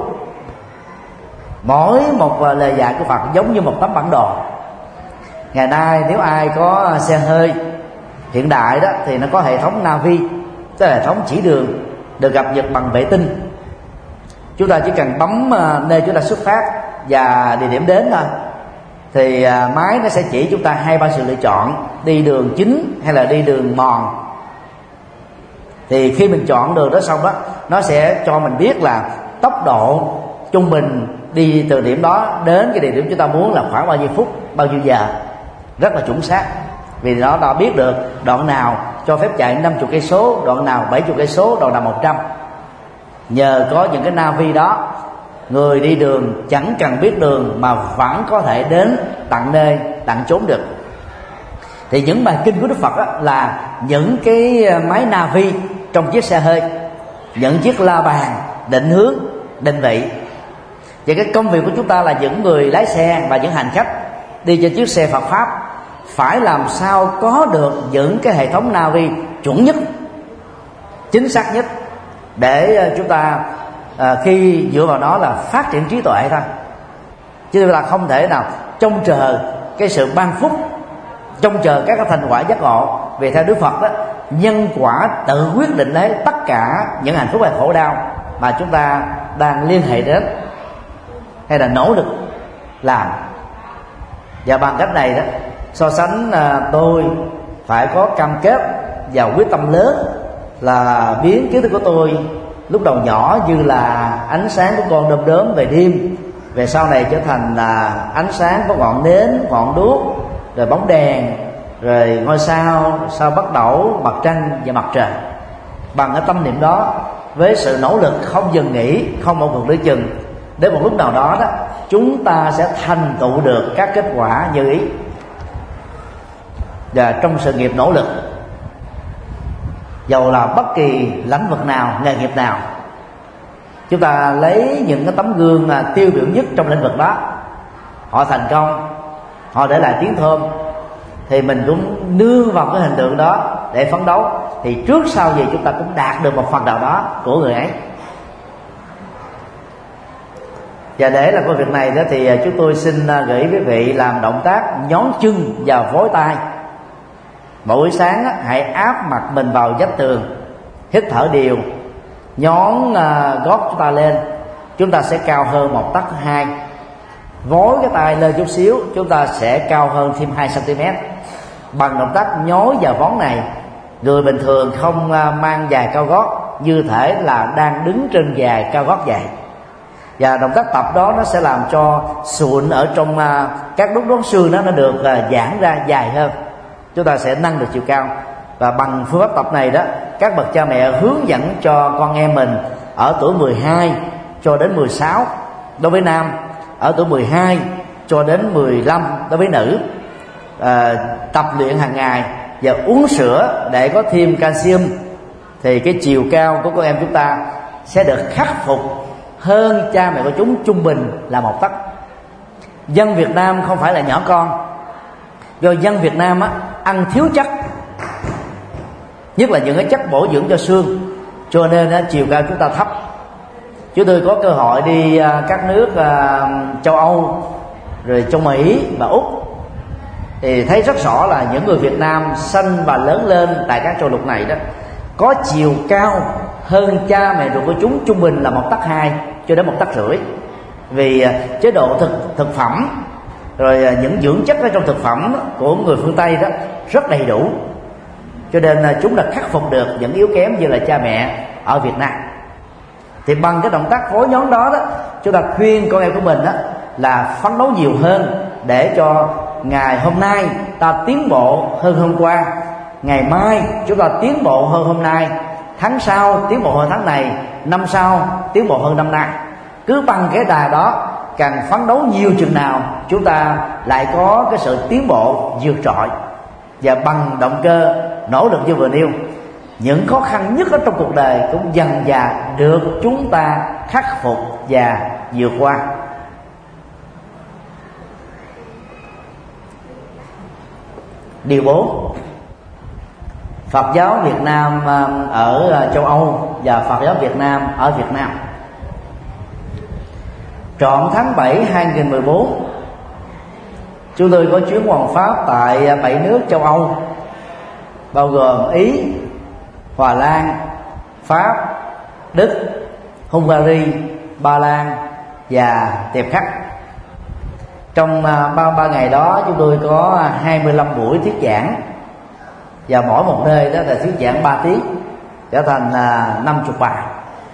mỗi một lời dạy của Phật giống như một tấm bản đồ. Ngày nay nếu ai có xe hơi hiện đại đó thì nó có hệ thống Navi, tức là hệ thống chỉ đường được cập nhật bằng vệ tinh. Chúng ta chỉ cần bấm nơi chúng ta xuất phát và địa điểm đến thôi, thì máy nó sẽ chỉ chúng ta hai ba sự lựa chọn, đi đường chính hay là đi đường mòn. Thì khi mình chọn đường đó xong đó, nó sẽ cho mình biết là tốc độ trung bình đi từ điểm đó đến cái địa điểm chúng ta muốn là khoảng bao nhiêu phút, bao nhiêu giờ, rất là chuẩn xác. Vì nó đã biết được đoạn nào cho phép chạy năm mươi cây số, đoạn nào bảy mươi cây số, đoạn nào một trăm. Nhờ có những cái Navi đó, người đi đường chẳng cần biết đường mà vẫn có thể đến tận nơi, tận chốn được. Thì những bài kinh của Đức Phật là những cái máy Navi trong chiếc xe hơi, những chiếc la bàn định hướng, định vị. Và cái công việc của chúng ta là những người lái xe và những hành khách đi trên chiếc xe Phật pháp phải làm sao có được những cái hệ thống Navi chuẩn nhất, chính xác nhất, để chúng ta à, khi dựa vào nó là phát triển trí tuệ thôi. Chứ chúng ta không thể nào trông chờ cái sự ban phúc, trông chờ các cái thành quả giác ngộ. Vì theo Đức Phật đó, nhân quả tự quyết định lấy tất cả những hạnh phúc và khổ đau mà chúng ta đang liên hệ đến hay là nỗ lực làm. Và bằng cách này đó, so sánh à, tôi phải có cam kết và quyết tâm lớn là biến kiến thức của tôi lúc đầu nhỏ như là ánh sáng của con đom đóm về đêm, về sau này trở thành là ánh sáng của ngọn nến, ngọn đuốc, rồi bóng đèn, rồi ngôi sao, sao bắt đầu, mặt trăng và mặt trời. Bằng cái tâm niệm đó, với sự nỗ lực không dừng nghỉ, không một cuộc lưỡi chừng, đến một lúc nào đó đó chúng ta sẽ thành tựu được các kết quả như ý. Và trong sự nghiệp nỗ lực, dầu là bất kỳ lĩnh vực nào, nghề nghiệp nào, chúng ta lấy những cái tấm gương tiêu biểu nhất trong lĩnh vực đó, họ thành công, họ để lại tiếng thơm, thì mình cũng nương vào cái hình tượng đó để phấn đấu. Thì trước sau gì chúng ta cũng đạt được một phần nào đó của người ấy. Và để làm công việc này đó thì chúng tôi xin gửi quý vị làm động tác nhón chân và vối tay. Mỗi buổi sáng á, hãy áp mặt mình vào vách tường, hít thở đều, nhón uh, gót chúng ta lên, chúng ta sẽ cao hơn một tấc hai. Vối cái tay lên chút xíu, chúng ta sẽ cao hơn thêm hai xăng ti mét. Bằng động tác nhói và vón này, người bình thường không uh, mang giày cao gót như thể là đang đứng trên giày cao gót vậy. Và động tác tập đó nó sẽ làm cho sụn ở trong uh, các đốt đốt xương đó nó được uh, giãn ra dài hơn, chúng ta sẽ nâng được chiều cao. Và bằng phương pháp tập này đó, các bậc cha mẹ hướng dẫn cho con em mình ở tuổi mười hai cho đến mười sáu đối với nam, ở tuổi mười hai cho đến mười lăm đối với nữ, à, tập luyện hàng ngày và uống sữa để có thêm calcium, thì cái chiều cao của con em chúng ta sẽ được khắc phục hơn cha mẹ của chúng trung bình là một tấc. Dân Việt Nam không phải là nhỏ con, do dân Việt Nam á, ăn thiếu chất, nhất là những cái chất bổ dưỡng cho xương, cho nên á, chiều cao chúng ta thấp. Chúng tôi có cơ hội đi à, các nước à, châu Âu, rồi châu Mỹ và Úc, thì thấy rất rõ là những người Việt Nam sinh và lớn lên tại các châu lục này đó có chiều cao hơn cha mẹ ruột của chúng trung bình là một tấc hai cho đến một tấc rưỡi. Vì à, chế độ thực thực phẩm, rồi à, những dưỡng chất ở trong thực phẩm của người phương Tây đó rất đầy đủ, cho nên à, chúng đã khắc phục được những yếu kém như là cha mẹ ở Việt Nam. Thì bằng cái động tác phối nhóm đó đó, chúng ta khuyên con em của mình đó là phấn đấu nhiều hơn, để cho ngày hôm nay ta tiến bộ hơn hôm qua, ngày mai chúng ta tiến bộ hơn hôm nay, tháng sau tiến bộ hơn tháng này, năm sau tiến bộ hơn năm nay. Cứ bằng cái đà đó, càng phấn đấu nhiều chừng nào chúng ta lại có cái sự tiến bộ vượt trội. Và bằng động cơ nỗ lực như vừa nêu, những khó khăn nhất ở trong cuộc đời cũng dần dà được chúng ta khắc phục và vượt qua. Điều bốn, Phật giáo Việt Nam ở châu Âu và Phật giáo Việt Nam ở Việt Nam. Trọn tháng bảy hai nghìn mười bốn, chúng tôi có chuyến hoàn pháp tại bảy nước châu Âu, bao gồm Ý, Hòa Lan, Pháp, Đức, Hungary, Ba Lan và Tiệp Khắc. Trong ba ba ngày đó chúng tôi có hai mươi lăm buổi thuyết giảng, và mỗi một nơi đó là thuyết giảng ba tiếng, trở thành năm mươi bài.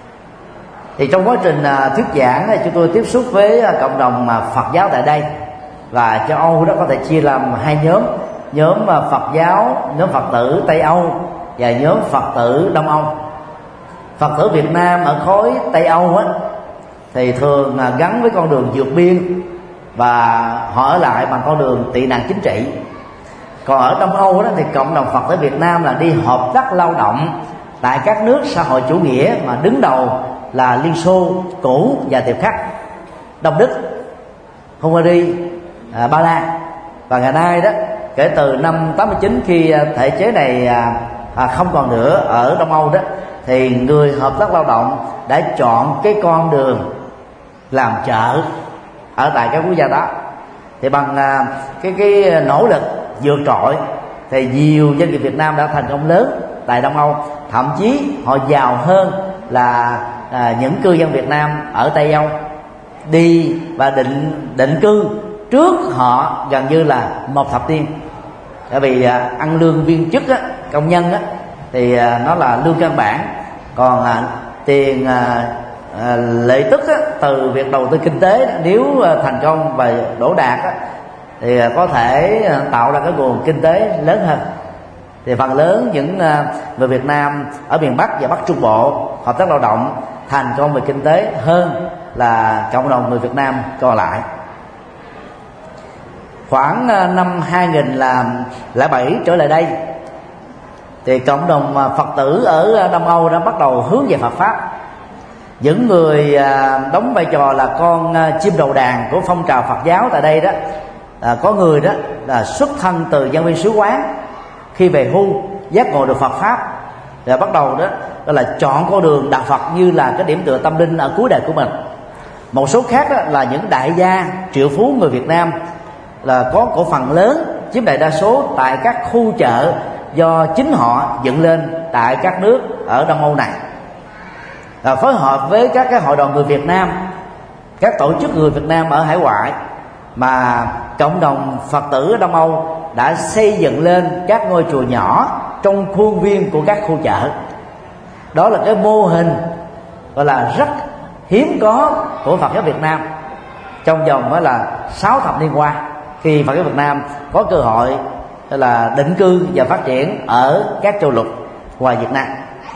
Thì trong quá trình thuyết giảng này, chúng tôi tiếp xúc với cộng đồng Phật giáo tại đây, và châu Âu đó có thể chia làm hai nhóm: nhóm Phật giáo, nhóm Phật tử Tây Âu và nhóm Phật tử Đông Âu. Phật tử Việt Nam ở khối Tây Âu á, thì thường gắn với con đường vượt biên và họ ở lại bằng con đường tị nạn chính trị. Còn ở Đông Âu đó thì cộng đồng Phật tử Việt Nam là đi hợp tác lao động tại các nước xã hội chủ nghĩa, mà đứng đầu là Liên Xô cũ và Tiệp Khắc, Đông Đức, Hungary, à, Ba Lan. Và ngày nay đó, kể từ năm tám mươi chín khi thể chế này à, không còn nữa ở Đông Âu đó, thì người hợp tác lao động đã chọn cái con đường làm chợ ở tại các quốc gia đó. Thì bằng à, cái cái nỗ lực vượt trội thì nhiều doanh nghiệp Việt Nam đã thành công lớn tại Đông Âu, thậm chí họ giàu hơn là à, những cư dân Việt Nam ở Tây Âu đi và định định cư trước họ gần như là một thập niên. Bởi vì à, ăn lương viên chức á, công nhân á, thì à, nó là lương căn bản, còn à, tiền à, à, lợi tức á, từ việc đầu tư kinh tế nếu à, thành công và đổ đạt á, thì à, có thể à, tạo ra cái nguồn kinh tế lớn hơn. Thì phần lớn những à, người Việt Nam ở miền Bắc và Bắc Trung Bộ hợp tác lao động thành công về kinh tế hơn là cộng đồng người Việt Nam còn lại. Khoảng năm hai nghìn lẻ bảy trở lại đây, thì cộng đồng Phật tử ở Đông Âu đã bắt đầu hướng về Phật pháp. Những người đóng vai trò là con chim đầu đàn của phong trào Phật giáo tại đây đó, có người đó là xuất thân từ nhân viên sứ quán, khi về hưu giác ngộ được Phật pháp, rồi bắt đầu đó, đó là chọn con đường đạo Phật như là cái điểm tựa tâm linh ở cuối đời của mình. Một số khác đó là những đại gia triệu phú người Việt Nam, là có cổ phần lớn chiếm đại đa số tại các khu chợ do chính họ dựng lên tại các nước ở Đông Âu này, và phối hợp với các cái hội đoàn người Việt Nam, các tổ chức người Việt Nam ở hải ngoại, mà cộng đồng Phật tử ở Đông Âu đã xây dựng lên các ngôi chùa nhỏ trong khuôn viên của các khu chợ. Đó là cái mô hình gọi là rất hiếm có của Phật giáo Việt Nam trong vòng đó là sáu thập niên qua, khi Phật giáo Việt Nam có cơ hội là định cư và phát triển ở các châu lục ngoài Việt Nam.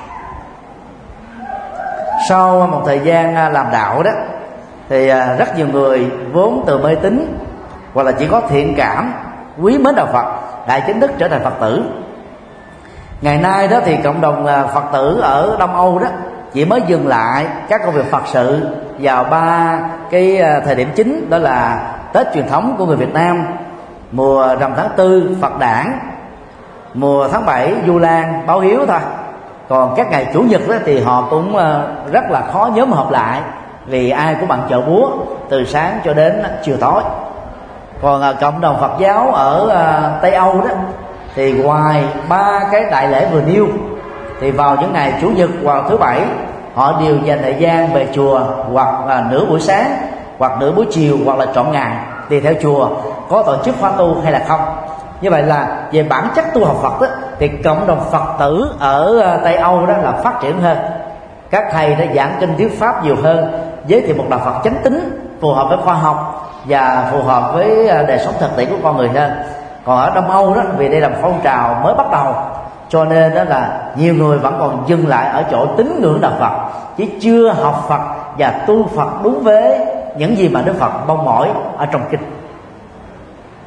Sau một thời gian làm đạo đó, thì rất nhiều người vốn từ mê tín hoặc là chỉ có thiện cảm quý mến đạo Phật đã chính thức trở thành Phật tử. Ngày nay đó thì cộng đồng Phật tử ở Đông Âu đó chỉ mới dừng lại các công việc Phật sự vào ba cái thời điểm chính, đó là Tết truyền thống của người Việt Nam, mùa rằm tháng tư Phật đản, mùa tháng bảy Vu Lan báo hiếu thôi. Còn các ngày chủ nhật đó thì họ cũng rất là khó nhóm họp lại, vì ai cũng bận chợ búa từ sáng cho đến chiều tối. Còn cộng đồng Phật giáo ở Tây Âu đó thì ngoài ba cái đại lễ vừa nêu, thì vào những ngày chủ nhật hoặc thứ bảy họ đều dành thời gian về chùa, hoặc là nửa buổi sáng hoặc nửa buổi chiều, hoặc là trọn ngày, tùy theo chùa có tổ chức khóa tu hay là không. Như vậy là về bản chất tu học Phật đó, thì cộng đồng Phật tử ở Tây Âu đó là phát triển hơn. Các thầy đã giảng kinh thuyết pháp nhiều hơn, giới thiệu một đạo Phật chánh tín phù hợp với khoa học và phù hợp với đời sống thực tiễn của con người hơn. Còn ở Đông Âu đó, vì đây là một phong trào mới bắt đầu, cho nên đó là nhiều người vẫn còn dừng lại ở chỗ tín ngưỡng đạo Phật, chứ chưa học Phật và tu Phật đúng với những gì mà Đức Phật mong mỏi ở trong kinh.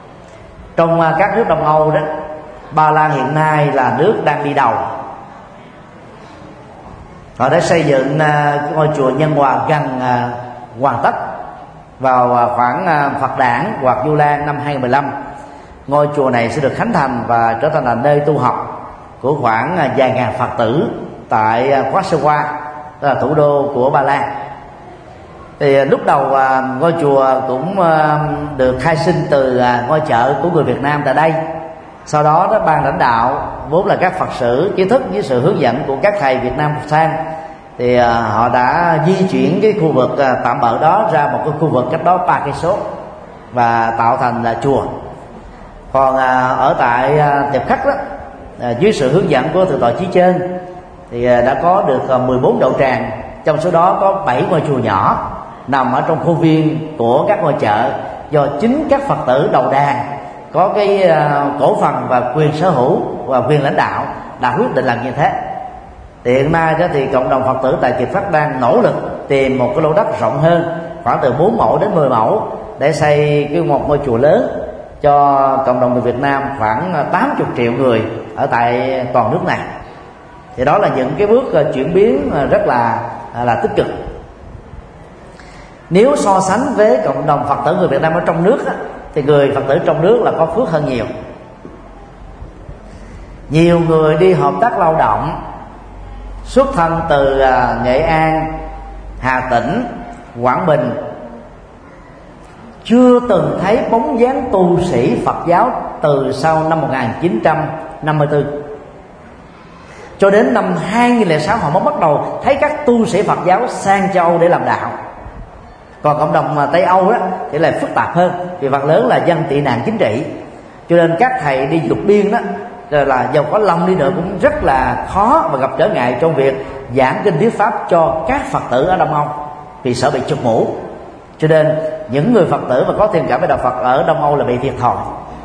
Trong các nước Đông Âu đó, Ba Lan hiện nay là nước đang đi đầu, Họ đã xây dựng cái ngôi chùa Nhân Hòa gần hoàn tất vào khoảng Phật đản hoặc Vu Lan năm hai không một lăm. Ngôi chùa này sẽ được khánh thành và trở thành là nơi tu học của khoảng vài ngàn Phật tử tại Warsaw, là thủ đô của Ba Lan. Thì lúc đầu ngôi chùa cũng được khai sinh từ ngôi chợ của người Việt Nam tại đây. Sau đó đó ban lãnh đạo vốn là các Phật tử kiến thức với sự hướng dẫn của các thầy Việt Nam sang, thì họ đã di chuyển cái khu vực tạm bợ đó ra một cái khu vực cách đó ba cây số và tạo thành là chùa. Còn ở tại Tiệp Khắc đó, dưới sự hướng dẫn của thượng tọa Chí Chơn, thì đã có được mười bốn đạo tràng, trong số đó có bảy ngôi chùa nhỏ nằm ở trong khuôn viên của các ngôi chợ do chính các Phật tử đầu đàn có cái cổ phần và quyền sở hữu và quyền lãnh đạo đã quyết định làm như thế. Thì hiện nay đó thì cộng đồng Phật tử tại Kiệt Phát đang nỗ lực tìm một cái lô đất rộng hơn, khoảng từ bốn mẫu đến mười mẫu, để xây cái một ngôi chùa lớn cho cộng đồng người Việt Nam khoảng tám mươi triệu người ở tại toàn nước này. Thì đó là những cái bước chuyển biến rất là là tích cực. Nếu so sánh với cộng đồng Phật tử người Việt Nam ở trong nước á, thì người Phật tử trong nước là có phước hơn nhiều. Nhiều người đi hợp tác lao động xuất thân từ Nghệ An, Hà Tĩnh, Quảng Bình, chưa từng thấy bóng dáng tu sĩ Phật giáo từ sau năm một nghìn chín trăm năm mươi tư. Cho đến năm hai nghìn lẻ sáu họ mới bắt đầu thấy các tu sĩ Phật giáo sang châu Âu để làm đạo. Còn cộng đồng Tây Âu đó thì lại phức tạp hơn, vì phần lớn là dân tị nạn chính trị, cho nên các thầy đi lục biên đó là dầu có lòng đi nữa cũng rất là khó và gặp trở ngại trong việc giảng kinh thuyết pháp cho các Phật tử ở Đông Âu, vì sợ bị chụp mũ. Cho nên những người Phật tử mà có thiện cảm với đạo Phật ở Đông Âu là bị thiệt thòi.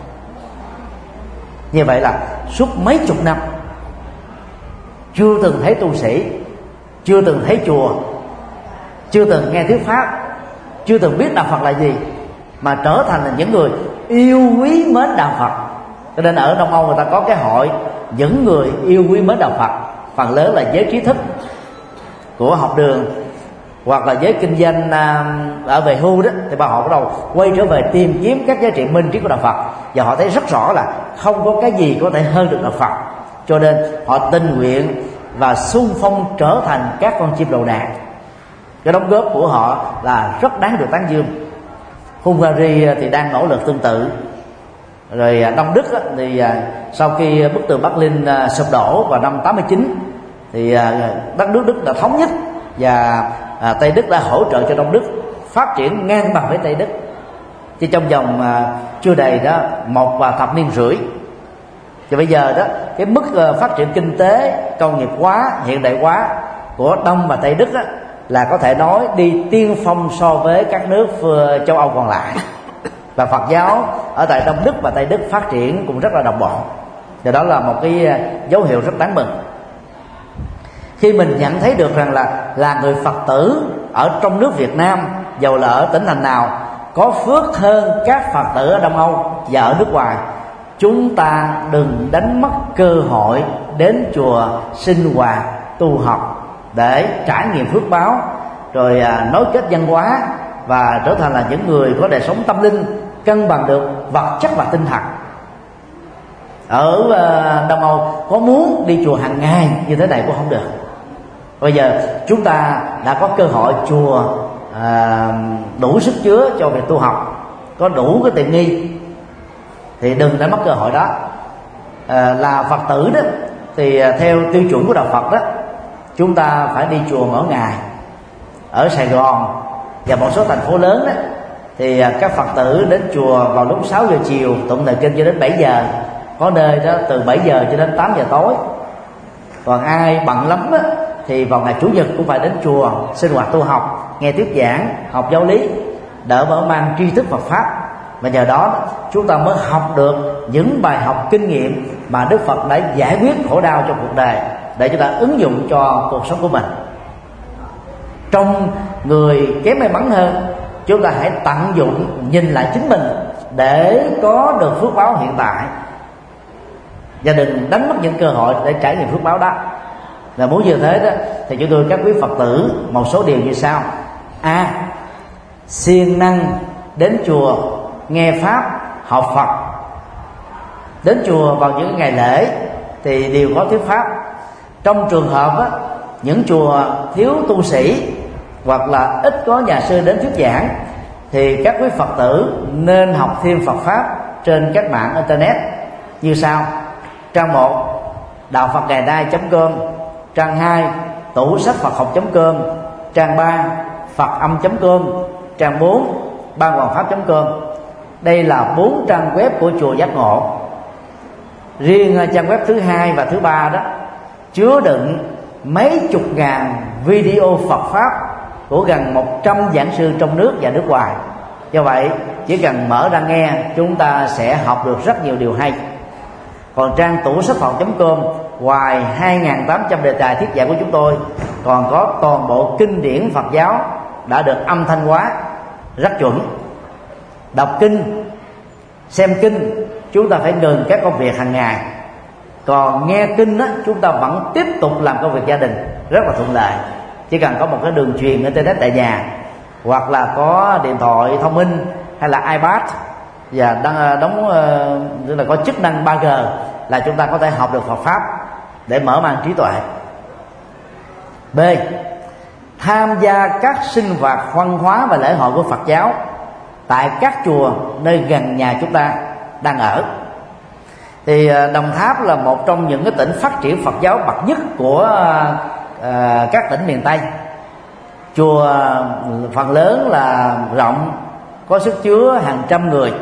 Như vậy là suốt mấy chục năm chưa từng thấy tu sĩ, chưa từng thấy chùa, chưa từng nghe thuyết pháp, chưa từng biết đạo Phật là gì, mà trở thành là những người yêu quý mến đạo Phật. Cho nên ở Đông Âu người ta có cái hội những người yêu quý mến đạo Phật, phần lớn là giới trí thức của học đường hoặc là giới kinh doanh ở về hưu đó, thì bà họ bắt đầu quay trở về tìm kiếm các giá trị minh triết của đạo Phật, và họ thấy rất rõ là không có cái gì có thể hơn được đạo Phật, cho nên họ tình nguyện và xung phong trở thành các con chim đầu đàn. Cái đóng góp của họ là rất đáng được tán dương. Hungary thì đang nỗ lực tương tự. Rồi Đông Đức thì sau khi bức tường Berlin sụp đổ vào năm tám mươi chín, thì đất nước Đức đã thống nhất, và Tây Đức đã hỗ trợ cho Đông Đức phát triển ngang bằng với Tây Đức. Chỉ trong vòng chưa đầy đó một và thập niên rưỡi. Thì bây giờ đó cái mức phát triển kinh tế, công nghiệp hóa, hiện đại hóa của Đông và Tây Đức đó, là có thể nói đi tiên phong so với các nước châu Âu còn lại. Và Phật giáo ở tại Đông Đức và Tây Đức phát triển cũng rất là đồng bộ. Thì đó là một cái dấu hiệu rất đáng mừng. Khi mình nhận thấy được rằng là là người Phật tử ở trong nước Việt Nam, dầu là ở tỉnh thành nào, có phước hơn các Phật tử ở Đông Âu và ở nước ngoài, chúng ta đừng đánh mất cơ hội đến chùa sinh hoạt tu học để trải nghiệm phước báo, rồi nối kết văn hóa và trở thành là những người có đời sống tâm linh cân bằng được vật chất và tinh thần. Ở Đông Âu có muốn đi chùa hàng ngày như thế này cũng không được. Bây giờ chúng ta đã có cơ hội chùa à, đủ sức chứa cho việc tu học, có đủ cái tiện nghi, thì đừng đánh mất cơ hội đó. À, là Phật tử đó thì theo tiêu chuẩn của đạo Phật đó, chúng ta phải đi chùa mỗi ngày. Ở Sài Gòn và một số thành phố lớn đó, thì các Phật tử đến chùa vào lúc sáu giờ chiều tụng thời kinh cho đến bảy giờ, có nơi đó từ bảy giờ cho đến tám giờ tối. Còn ai bận lắm đó, thì vào ngày Chủ nhật cũng phải đến chùa sinh hoạt tu học, nghe thuyết giảng, học giáo lý, đỡ mở mang tri thức Phật pháp. Và nhờ đó chúng ta mới học được những bài học kinh nghiệm mà Đức Phật đã giải quyết khổ đau trong cuộc đời, để chúng ta ứng dụng cho cuộc sống của mình. Trong người kém may mắn hơn, chúng ta hãy tận dụng nhìn lại chính mình để có được phước báo hiện tại, và đừng đánh mất những cơ hội để trải nghiệm phước báo đó. Và muốn như thế đó thì chúng tôi các quý Phật tử một số điều như sau: a. Siêng năng đến chùa nghe pháp học Phật. Đến chùa vào những ngày lễ thì đều có thuyết pháp. Trong trường hợp á, những chùa thiếu tu sĩ hoặc là ít có nhà sư đến thuyết giảng thì các quý Phật tử nên học thêm Phật pháp trên các mạng internet như sau: trang một đạo phật ngày nay chấm com, trang hai tủ sách Phật học chấm com, trang ba phật âm chấm com, trang bốn ban hoàng pháp chấm com. Đây là bốn trang web của chùa Giác Ngộ. Riêng trang web thứ hai và thứ ba đó chứa đựng mấy chục ngàn video Phật pháp của gần một trăm giảng sư trong nước và nước ngoài. Do vậy chỉ cần mở ra nghe, chúng ta sẽ học được rất nhiều điều hay. Còn trang tủ sách Phật chấm com, ngoài hai nghìn tám trăm đề tài thuyết giảng của chúng tôi, còn có toàn bộ kinh điển Phật giáo đã được âm thanh hóa rất chuẩn. Đọc kinh, xem kinh, chúng ta phải ngừng các công việc hàng ngày. Còn nghe kinh á, chúng ta vẫn tiếp tục làm công việc gia đình rất là thuận lợi. Chỉ cần có một cái đường truyền internet tại nhà, hoặc là có điện thoại thông minh hay là iPad và đóng, đóng tức là có chức năng ba G là chúng ta có thể học được Phật pháp để mở mang trí tuệ. B. Tham gia các sinh hoạt văn hóa và lễ hội của Phật giáo tại các chùa nơi gần nhà chúng ta đang ở. Thì Đồng Tháp là một trong những cái tỉnh phát triển Phật giáo bậc nhất của uh, các tỉnh miền Tây. Chùa phần lớn là rộng, có sức chứa hàng trăm người,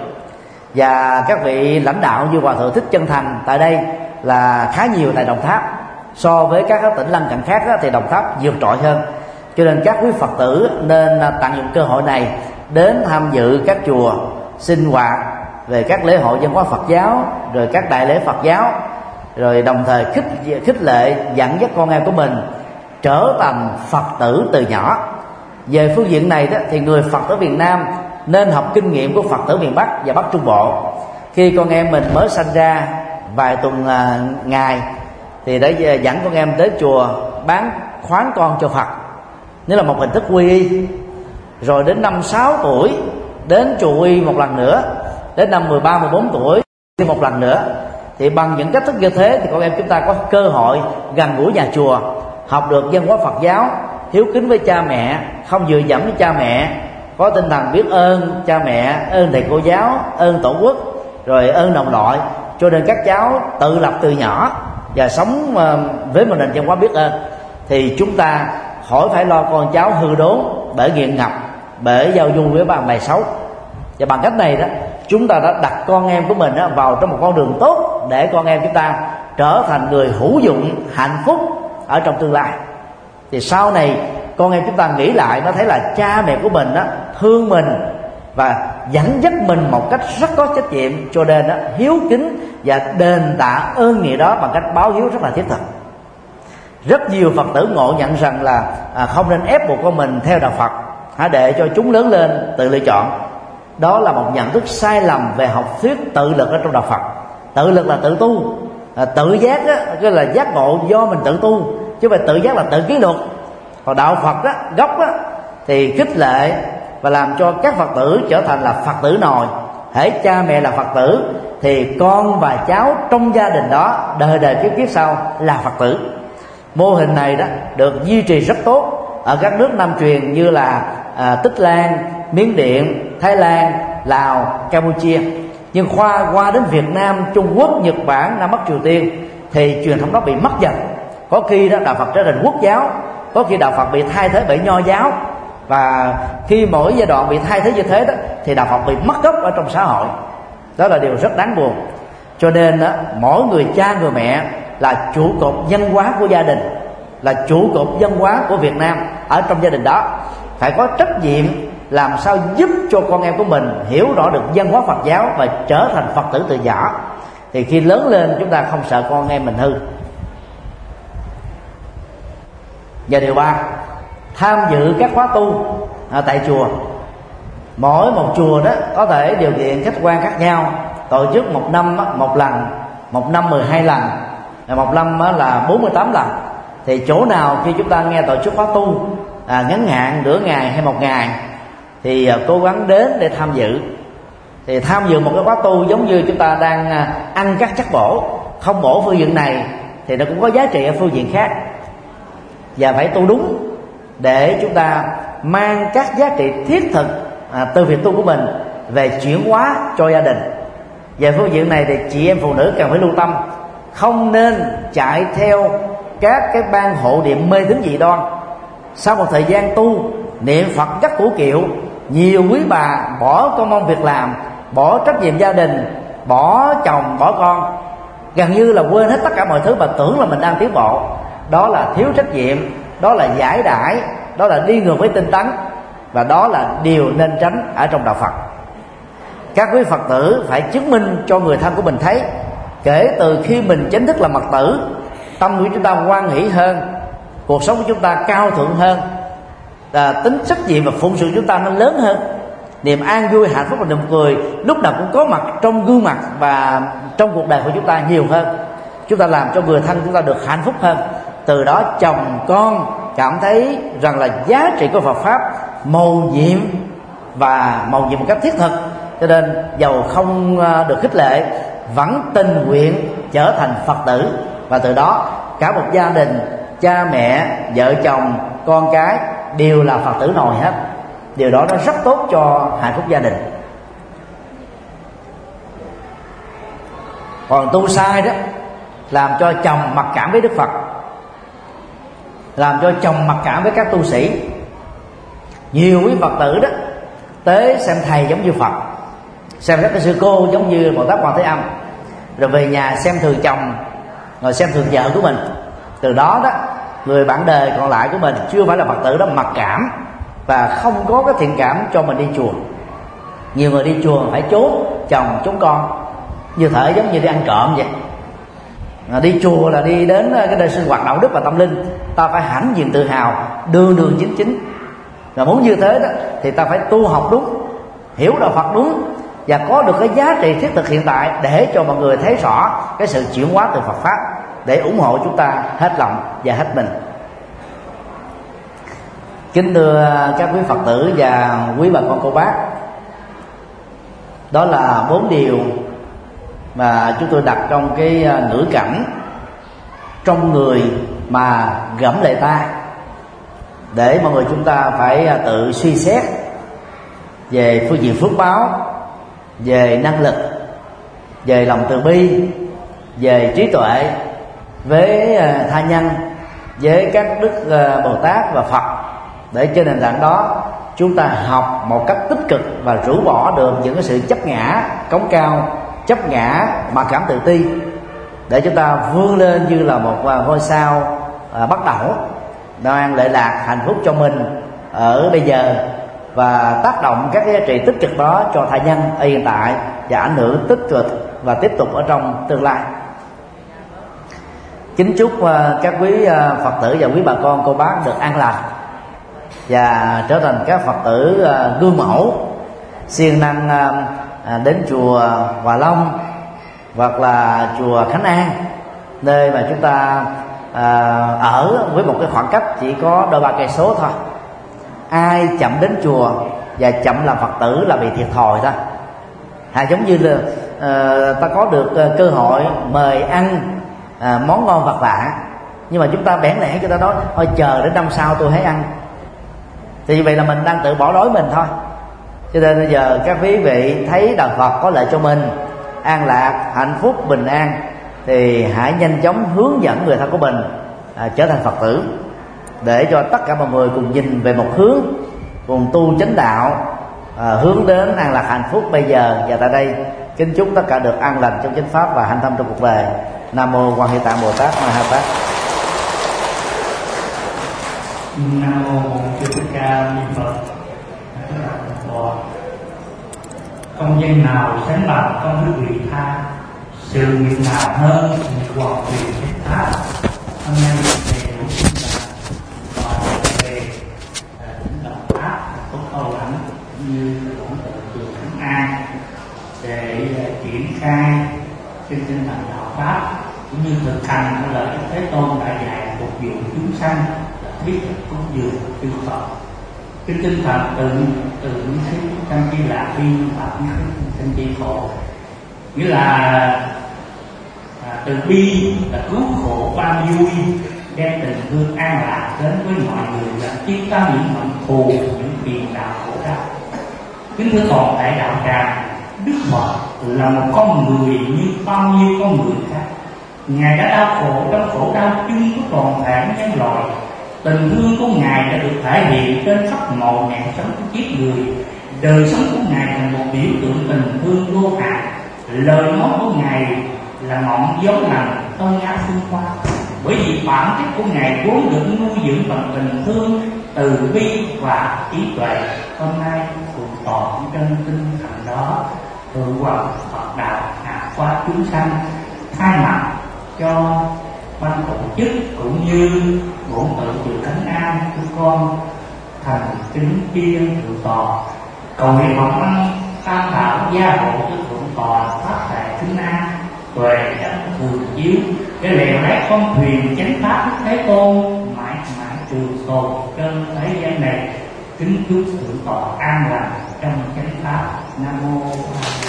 và các vị lãnh đạo như Hòa Thượng Thích Chân Thành tại đây là khá nhiều tại Đồng Tháp. So với các tỉnh lân cận khác thì Đồng Tháp vượt trội hơn. Cho nên các quý Phật tử nên tận dụng cơ hội này đến tham dự các chùa, sinh hoạt về các lễ hội văn hóa Phật giáo, rồi các đại lễ Phật giáo, rồi đồng thời khích khích lệ dẫn dắt con em của mình trở thành Phật tử từ nhỏ. Về phương diện này đó, thì người Phật tử Việt Nam nên học kinh nghiệm của Phật tử miền Bắc và Bắc Trung Bộ. Khi con em mình mới sanh ra vài tuần à, ngày thì để dẫn con em tới chùa bán khoán con cho Phật, nếu là một hình thức quy y. Rồi đến năm sáu tuổi đến chùa quy y một lần nữa, đến năm mười ba mười bốn tuổi đi một lần nữa. Thì bằng những cách thức như thế thì con em chúng ta có cơ hội gần gũi nhà chùa, học được văn hóa Phật giáo, hiếu kính với cha mẹ, không dựa dẫm với cha mẹ, có tinh thần biết ơn cha mẹ, ơn thầy cô giáo, ơn tổ quốc, rồi ơn đồng đội. Cho nên các cháu tự lập từ nhỏ và sống với một nền văn hóa biết ơn, thì chúng ta khỏi phải lo con cháu hư đốn bởi nghiện ngập, bởi giao du với bạn bè xấu. Và bằng cách này đó, chúng ta đã đặt con em của mình vào trong một con đường tốt để con em chúng ta trở thành người hữu dụng, hạnh phúc ở trong tương lai. Thì sau này con em chúng ta nghĩ lại, nó thấy là cha mẹ của mình đó, thương mình và dẫn dắt mình một cách rất có trách nhiệm, cho nên đó, hiếu kính và đền tạ ơn nghĩa đó bằng cách báo hiếu rất là thiết thực. Rất nhiều Phật tử ngộ nhận rằng là à, không nên ép buộc con mình theo đạo Phật, hãy để cho chúng lớn lên tự lựa chọn. Đó là một nhận thức sai lầm về học thuyết tự lực ở trong đạo Phật. Tự lực là tự tu, à, tự giác á, cái là giác ngộ do mình tự tu, chứ không phải tự giác là tự kiến luật. Còn đạo Phật á, gốc á, thì khích lệ và làm cho các Phật tử trở thành là Phật tử nòi. Hễ cha mẹ là Phật tử thì con và cháu trong gia đình đó đời đời kiếp kiếp sau là Phật tử. Mô hình này đó được duy trì rất tốt ở các nước Nam truyền như là à, Tích Lan, Miến Điện, Thái Lan, Lào, Campuchia. Nhưng khoa qua đến Việt Nam, Trung Quốc, Nhật Bản, Nam Bắc Triều Tiên thì truyền thống đó bị mất dần. Có khi đó đạo Phật trở thành quốc giáo, có khi đạo Phật bị thay thế bởi Nho giáo. Và khi mỗi giai đoạn bị thay thế như thế đó thì đạo Phật bị mất gốc ở trong xã hội. Đó là điều rất đáng buồn. Cho nên đó, mỗi người cha người mẹ là trụ cột văn hóa của gia đình, là trụ cột văn hóa của Việt Nam. Ở trong gia đình đó phải có trách nhiệm làm sao giúp cho con em của mình hiểu rõ được văn hóa Phật giáo và trở thành Phật tử từ nhỏ. Thì khi lớn lên chúng ta không sợ con em mình hư. Và điều ba, tham dự các khóa tu à, tại chùa. Mỗi một chùa đó có thể điều kiện khách quan khác nhau, tổ chức một năm một lần, một năm mười hai lần, một năm là bốn mươi tám lần. thì chỗ nào khi chúng ta nghe tổ chức khóa tu à, ngắn hạn nửa ngày hay một ngày thì à, cố gắng đến để tham dự. Thì tham dự một cái khóa tu giống như chúng ta đang à, ăn các chất bổ, không bổ phương diện này thì nó cũng có giá trị ở phương diện khác, và phải tu đúng để chúng ta mang các giá trị thiết thực à, từ việc tu của mình về chuyển hóa cho gia đình. Về phương diện này thì chị em phụ nữ cần phải lưu tâm, không nên chạy theo các cái ban hộ niệm mê tín dị đoan. Sau một thời gian tu niệm Phật rất củ kiệu, nhiều quý bà bỏ công ăn việc làm, bỏ trách nhiệm gia đình, bỏ chồng, bỏ con, gần như là quên hết tất cả mọi thứ và tưởng là mình đang tiến bộ. Đó là thiếu trách nhiệm, đó là giải đãi, đó là đi ngược với tinh tấn, và đó là điều nên tránh ở trong đạo Phật. Các quý Phật tử phải chứng minh cho người thân của mình thấy, kể từ khi mình chính thức là Mật tử, tâm của chúng ta hoan hỷ hơn, cuộc sống của chúng ta cao thượng hơn, à, tính trách nhiệm và phụng sự chúng ta nó lớn hơn, niềm an vui, hạnh phúc và nụ cười lúc nào cũng có mặt trong gương mặt và trong cuộc đời của chúng ta nhiều hơn. Chúng ta làm cho người thân chúng ta được hạnh phúc hơn, từ đó chồng con cảm thấy rằng là giá trị của Phật pháp mầu nhiệm và mầu nhiệm một cách thiết thực, cho nên dầu không được khích lệ vẫn tình nguyện trở thành Phật tử, và từ đó cả một gia đình, cha mẹ, vợ chồng, con cái đều là Phật tử nồi hết. Điều đó nó rất tốt cho hạnh phúc gia đình. Còn tu sai đó, làm cho chồng mặc cảm với Đức Phật, làm cho chồng mặc cảm với các tu sĩ. Nhiều quý Phật tử đó tới xem thầy giống như Phật, xem các cái sư cô giống như Bồ Tát Quan Thế Âm, rồi về nhà xem thường chồng, rồi xem thường vợ của mình. Từ đó đó người bạn đời còn lại của mình chưa phải là Phật tử đó mặc cảm và không có cái thiện cảm cho mình đi chùa. Nhiều người đi chùa phải trốn chồng trốn con, như thể giống như đi ăn trộm vậy. À, đi chùa là đi đến cái nơi sinh hoạt đạo đức và tâm linh, ta phải hãnh diện tự hào, đường đường chính chính. Và muốn như thế đó thì ta phải tu học đúng, hiểu đạo Phật đúng, và có được cái giá trị thiết thực hiện tại để cho mọi người thấy rõ cái sự chuyển hóa từ Phật pháp, để ủng hộ chúng ta hết lòng và hết mình. Kính thưa các quý Phật tử và quý bà con cô bác, đó là bốn điều mà chúng tôi đặt trong cái ngữ cảnh trong người mà gẫm lệ ta, để mọi người chúng ta phải tự suy xét về phương diện phước báo, về năng lực, về lòng từ bi, về trí tuệ với tha nhân, với các đức Bồ Tát và Phật, để trên nền tảng đó chúng ta học một cách tích cực và rũ bỏ được những cái sự chấp ngã cống cao, chấp ngã mặc cảm tự ti, để chúng ta vươn lên như là một ngôi sao à, bắt đầu đang lệ lạc hạnh phúc cho mình ở bây giờ, và tác động các giá trị tích cực đó cho tha nhân ở hiện tại và ảnh hưởng tích cực và tiếp tục ở trong tương lai. Kính chúc các quý Phật tử và quý bà con cô bác được an lành và trở thành các Phật tử gương mẫu, siêng năng đến chùa Hòa Long hoặc là chùa Khánh An, nơi mà chúng ta ở với một cái khoảng cách chỉ có đôi ba cây số thôi. Ai chậm đến chùa và chậm làm Phật tử là bị thiệt thòi thôi. À, giống như là uh, ta có được uh, cơ hội mời ăn uh, món ngon vật lạ, nhưng mà chúng ta bẽn lẽn cho ta nói thôi chờ đến năm sau tôi hãy ăn, thì như vậy là mình đang tự bỏ đói mình thôi. Cho nên bây giờ các quý vị thấy đạo Phật có lợi cho mình, an lạc, hạnh phúc, bình an, thì hãy nhanh chóng hướng dẫn người thân của mình uh, trở thành Phật tử, để cho tất cả mọi người cùng nhìn về một hướng, cùng tu chánh đạo, à, hướng đến an lạc hạnh phúc bây giờ và tại đây. Kính chúc tất cả được an lành trong chánh pháp và hạnh tâm trong cuộc đời. Nam mô Quan Hệ Tạng Bồ Tát Ma Ha Tát. Nam mô Sư Thích Ca Ni Phật. Công dân nào sáng lập công đức vị tha, sự nguyện nào hơn sự hoàn quyền thích tha. Hôm nay thầy cũng xin là và về tỉnh Đồng Tháp, Phúc Âu Lãnh như tổng tự chùa Khánh An để triển khai trên tinh thần đạo pháp cũng như thực hành lời Đức Thế Tôn đã dạy phục vụ chúng sanh, biết cúng dường chư Phật. Kính tinh thần từ từ những khí trong chi là biên và trong chi khổ, nghĩa là à, từ bi là cứu khổ ban vui, đem tình thương an lạc đến với mọi người, làm chiết ta những hận thù, những phiền não khổ đau. Kính thưa toàn thể đạo tràng, Đức Phật là một con người như bao nhiêu con người khác. Ngài đã đau khổ trong khổ đau chung của toàn thể nhân loại. Tình thương của Ngài đã được thể hiện trên khắp mọi nẻo sống của kiếp người. Đời sống của Ngài là một biểu tượng tình thương vô hạn. Lời nói của Ngài là ngọn gió lành ơn ái phương qua. Bởi vì bản chất của Ngài vốn được nuôi dưỡng bằng tình thương, từ bi và trí tuệ. Hôm nay cùng tọa trên tinh thần đó, Thượng Hoàng Phật đạo hạ qua chúng sanh, thay mặt cho ban tổ chức cũng như bổn tự chùa Thánh An của con thành kính chiên thượng tọa, cầu nguyện Phật ân tam bảo gia hộ cho thượng tọa phát đại kính an, tuệ chánh thường chiếu, để lèo lái con thuyền chánh pháp Thế Tôn mãi mãi trường tồn trên thế gian này. Kính chúc thượng tọa an lành trong chánh pháp. Nam mô A Di Đà.